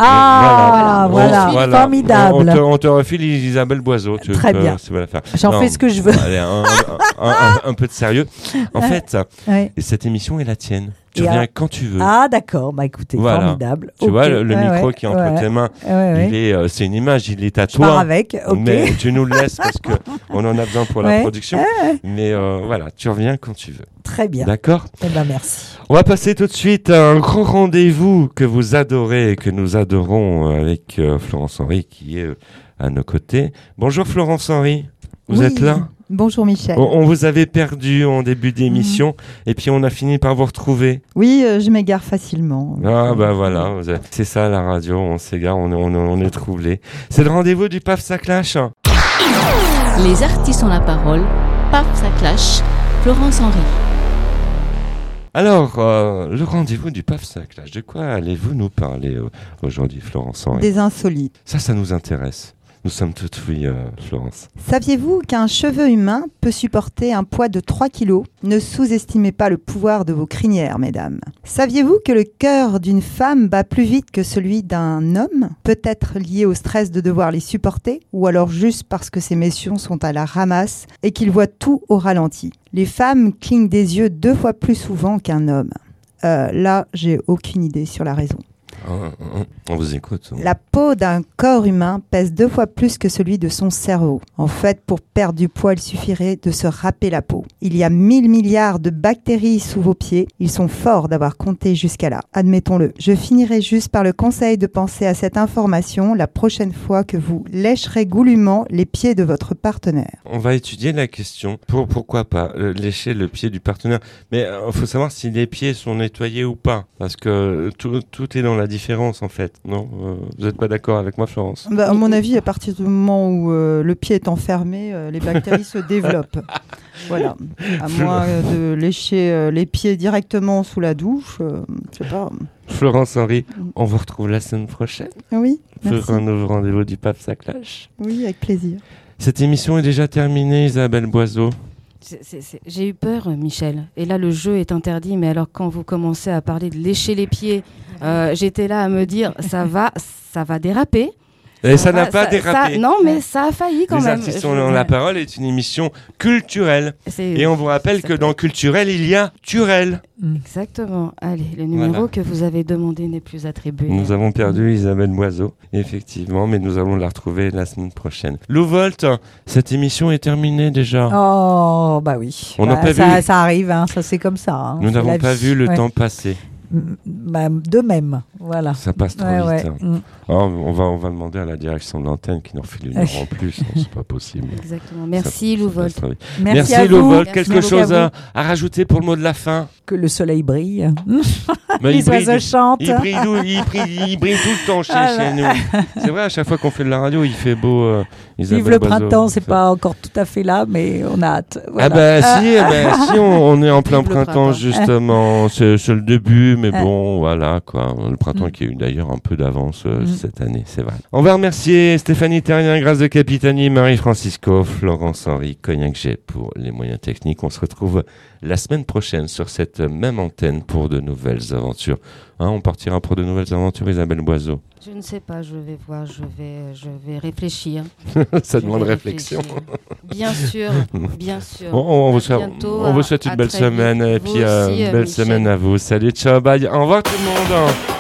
Ah, voilà. voilà, formidable. On, on te, on te refile Isabelle Boisseau. Tu Très peux- bien. c'est pas l'affaire. J'en Non, fais ce que je veux. Allez, un, un- un- un- un peu de sérieux. En fait, Ouais. cette émission est la tienne. Tu Et reviens à... quand tu veux. Ah d'accord, bah écoutez, voilà. formidable. Tu okay. vois, le, le ouais, micro ouais, qui est entre ouais, tes mains, ouais, ouais. il est, euh, c'est une image, il est à Je toi. pars avec, ok. Mais tu nous le laisses parce qu'on en a besoin pour ouais. la production. Ouais. Mais euh, voilà, tu reviens quand tu veux. Très bien. D'accord ? Eh ben merci. On va passer tout de suite à un grand rendez-vous que vous adorez et que nous adorons avec euh, Florence Henry qui est euh, à nos côtés. Bonjour Florence Henry, vous oui. êtes là ? Bonjour Michel. On, on vous avait perdu en début d'émission mmh. et puis on a fini par vous retrouver. Oui, euh, je m'égare facilement. Ah bah voilà, c'est ça la radio, on s'égare, on, on, on est troublé. C'est le rendez-vous du Paf ça clash. Les artistes ont la parole. Paf ça clash. Florence Henry. Alors, euh, le rendez-vous du Paf ça clash, de quoi allez-vous nous parler euh, aujourd'hui Florence Henry ? Des insolites. Ça, ça nous intéresse. Nous sommes toutes oui, euh, Florence. Saviez-vous qu'un cheveu humain peut supporter un poids de trois kilos ? Ne sous-estimez pas le pouvoir de vos crinières, mesdames. Saviez-vous que le cœur d'une femme bat plus vite que celui d'un homme ? Peut-être lié au stress de devoir les supporter, ou alors juste parce que ces messieurs sont à la ramasse et qu'ils voient tout au ralenti. Les femmes clignent des yeux deux fois plus souvent qu'un homme. Euh, là, j'ai aucune idée sur la raison. On vous écoute. La peau d'un corps humain pèse deux fois plus que celui de son cerveau. En fait, pour perdre du poids, il suffirait de se râper la peau. Il y a mille milliards de bactéries sous vos pieds. Ils sont forts d'avoir compté jusqu'à là. Admettons-le. Je finirai juste par le conseil de penser à cette information la prochaine fois que vous lécherez goulûment les pieds de votre partenaire. On va étudier la question. Pour, pourquoi pas euh, lécher le pied du partenaire ? Mais il euh, faut savoir si les pieds sont nettoyés ou pas. Parce que tout, tout est dans la différence en fait, non ? euh, Vous n'êtes pas d'accord avec moi, Florence ? Bah, à mon avis, à partir du moment où euh, le pied est enfermé, euh, les bactéries se développent. Voilà. À moins euh, de lécher euh, les pieds directement sous la douche, euh, je sais pas. Florence Henry, on vous retrouve la semaine prochaine. Oui, merci. Pour un nouveau rendez-vous du Paf ça clash. Oui, avec plaisir. Cette émission est déjà terminée, Isabelle Boiseau. C'est, c'est, c'est... J'ai eu peur, Michel. Et là, le jeu est interdit. Mais alors, quand vous commencez à parler de lécher les pieds, euh, j'étais là à me dire, ça va, ça va déraper. Et ça, ça n'a va, pas ça, dérapé. Ça, non, mais ça a failli quand Les même. Les artistes ont la parole est une émission culturelle. C'est... Et on vous rappelle que dans culturel, il y a Turel. Exactement. Allez, le numéro voilà. que vous avez demandé n'est plus attribué. Nous avons perdu Isabelle Boiseau, effectivement, mais nous allons la retrouver la semaine prochaine. Lou Volt, cette émission est terminée déjà. Oh, bah oui. On bah, n'a pas ça, vu. ça arrive, hein, ça c'est comme ça. Hein, nous n'avons pas vie. vu le ouais. temps passer. Bah, de même, voilà. Ça passe trop ouais, vite. Ouais. Hein. Mm. Alors, on, va, on va demander à la direction de l'antenne qui nous refile une heure en plus. Non, c'est pas possible. Exactement. Merci, Lou Volt. Merci, Merci Lou Volt. Merci Quelque chose à, à rajouter pour le mot de la fin ? Que le soleil brille. Mais les oiseaux chantent. Il brille, il, brille, il brille tout le temps chez, ah chez nous. C'est vrai, à chaque fois qu'on fait de la radio, il fait beau. Euh, Vive le printemps, c'est pas encore tout à fait là, mais on a hâte. Voilà. Ah bah ah. si, ah bah, si on, on est en plein printemps, printemps justement. C'est, c'est le début, mais ah. bon, voilà quoi. Le printemps mm. qui a eu d'ailleurs un peu d'avance euh, mm. cette année, c'est vrai. On va remercier Stéphanie Terrien, Grâce de Capitani, Marie-Francisco, Florence Henry, Cognac G pour les moyens techniques. On se retrouve la semaine prochaine sur cette même antenne pour de nouvelles aventures. Hein, on partira pour de nouvelles aventures, Isabelle Boiseau. Je ne sais pas, je vais voir, je vais, je vais réfléchir. Ça je demande réflexion. Bien sûr, bien sûr. On, on, vous, souhaite, bientôt, on vous souhaite une belle semaine vite. et vous puis euh, aussi, une belle Michel. semaine à vous. Salut, ciao, bye. Au revoir tout le monde.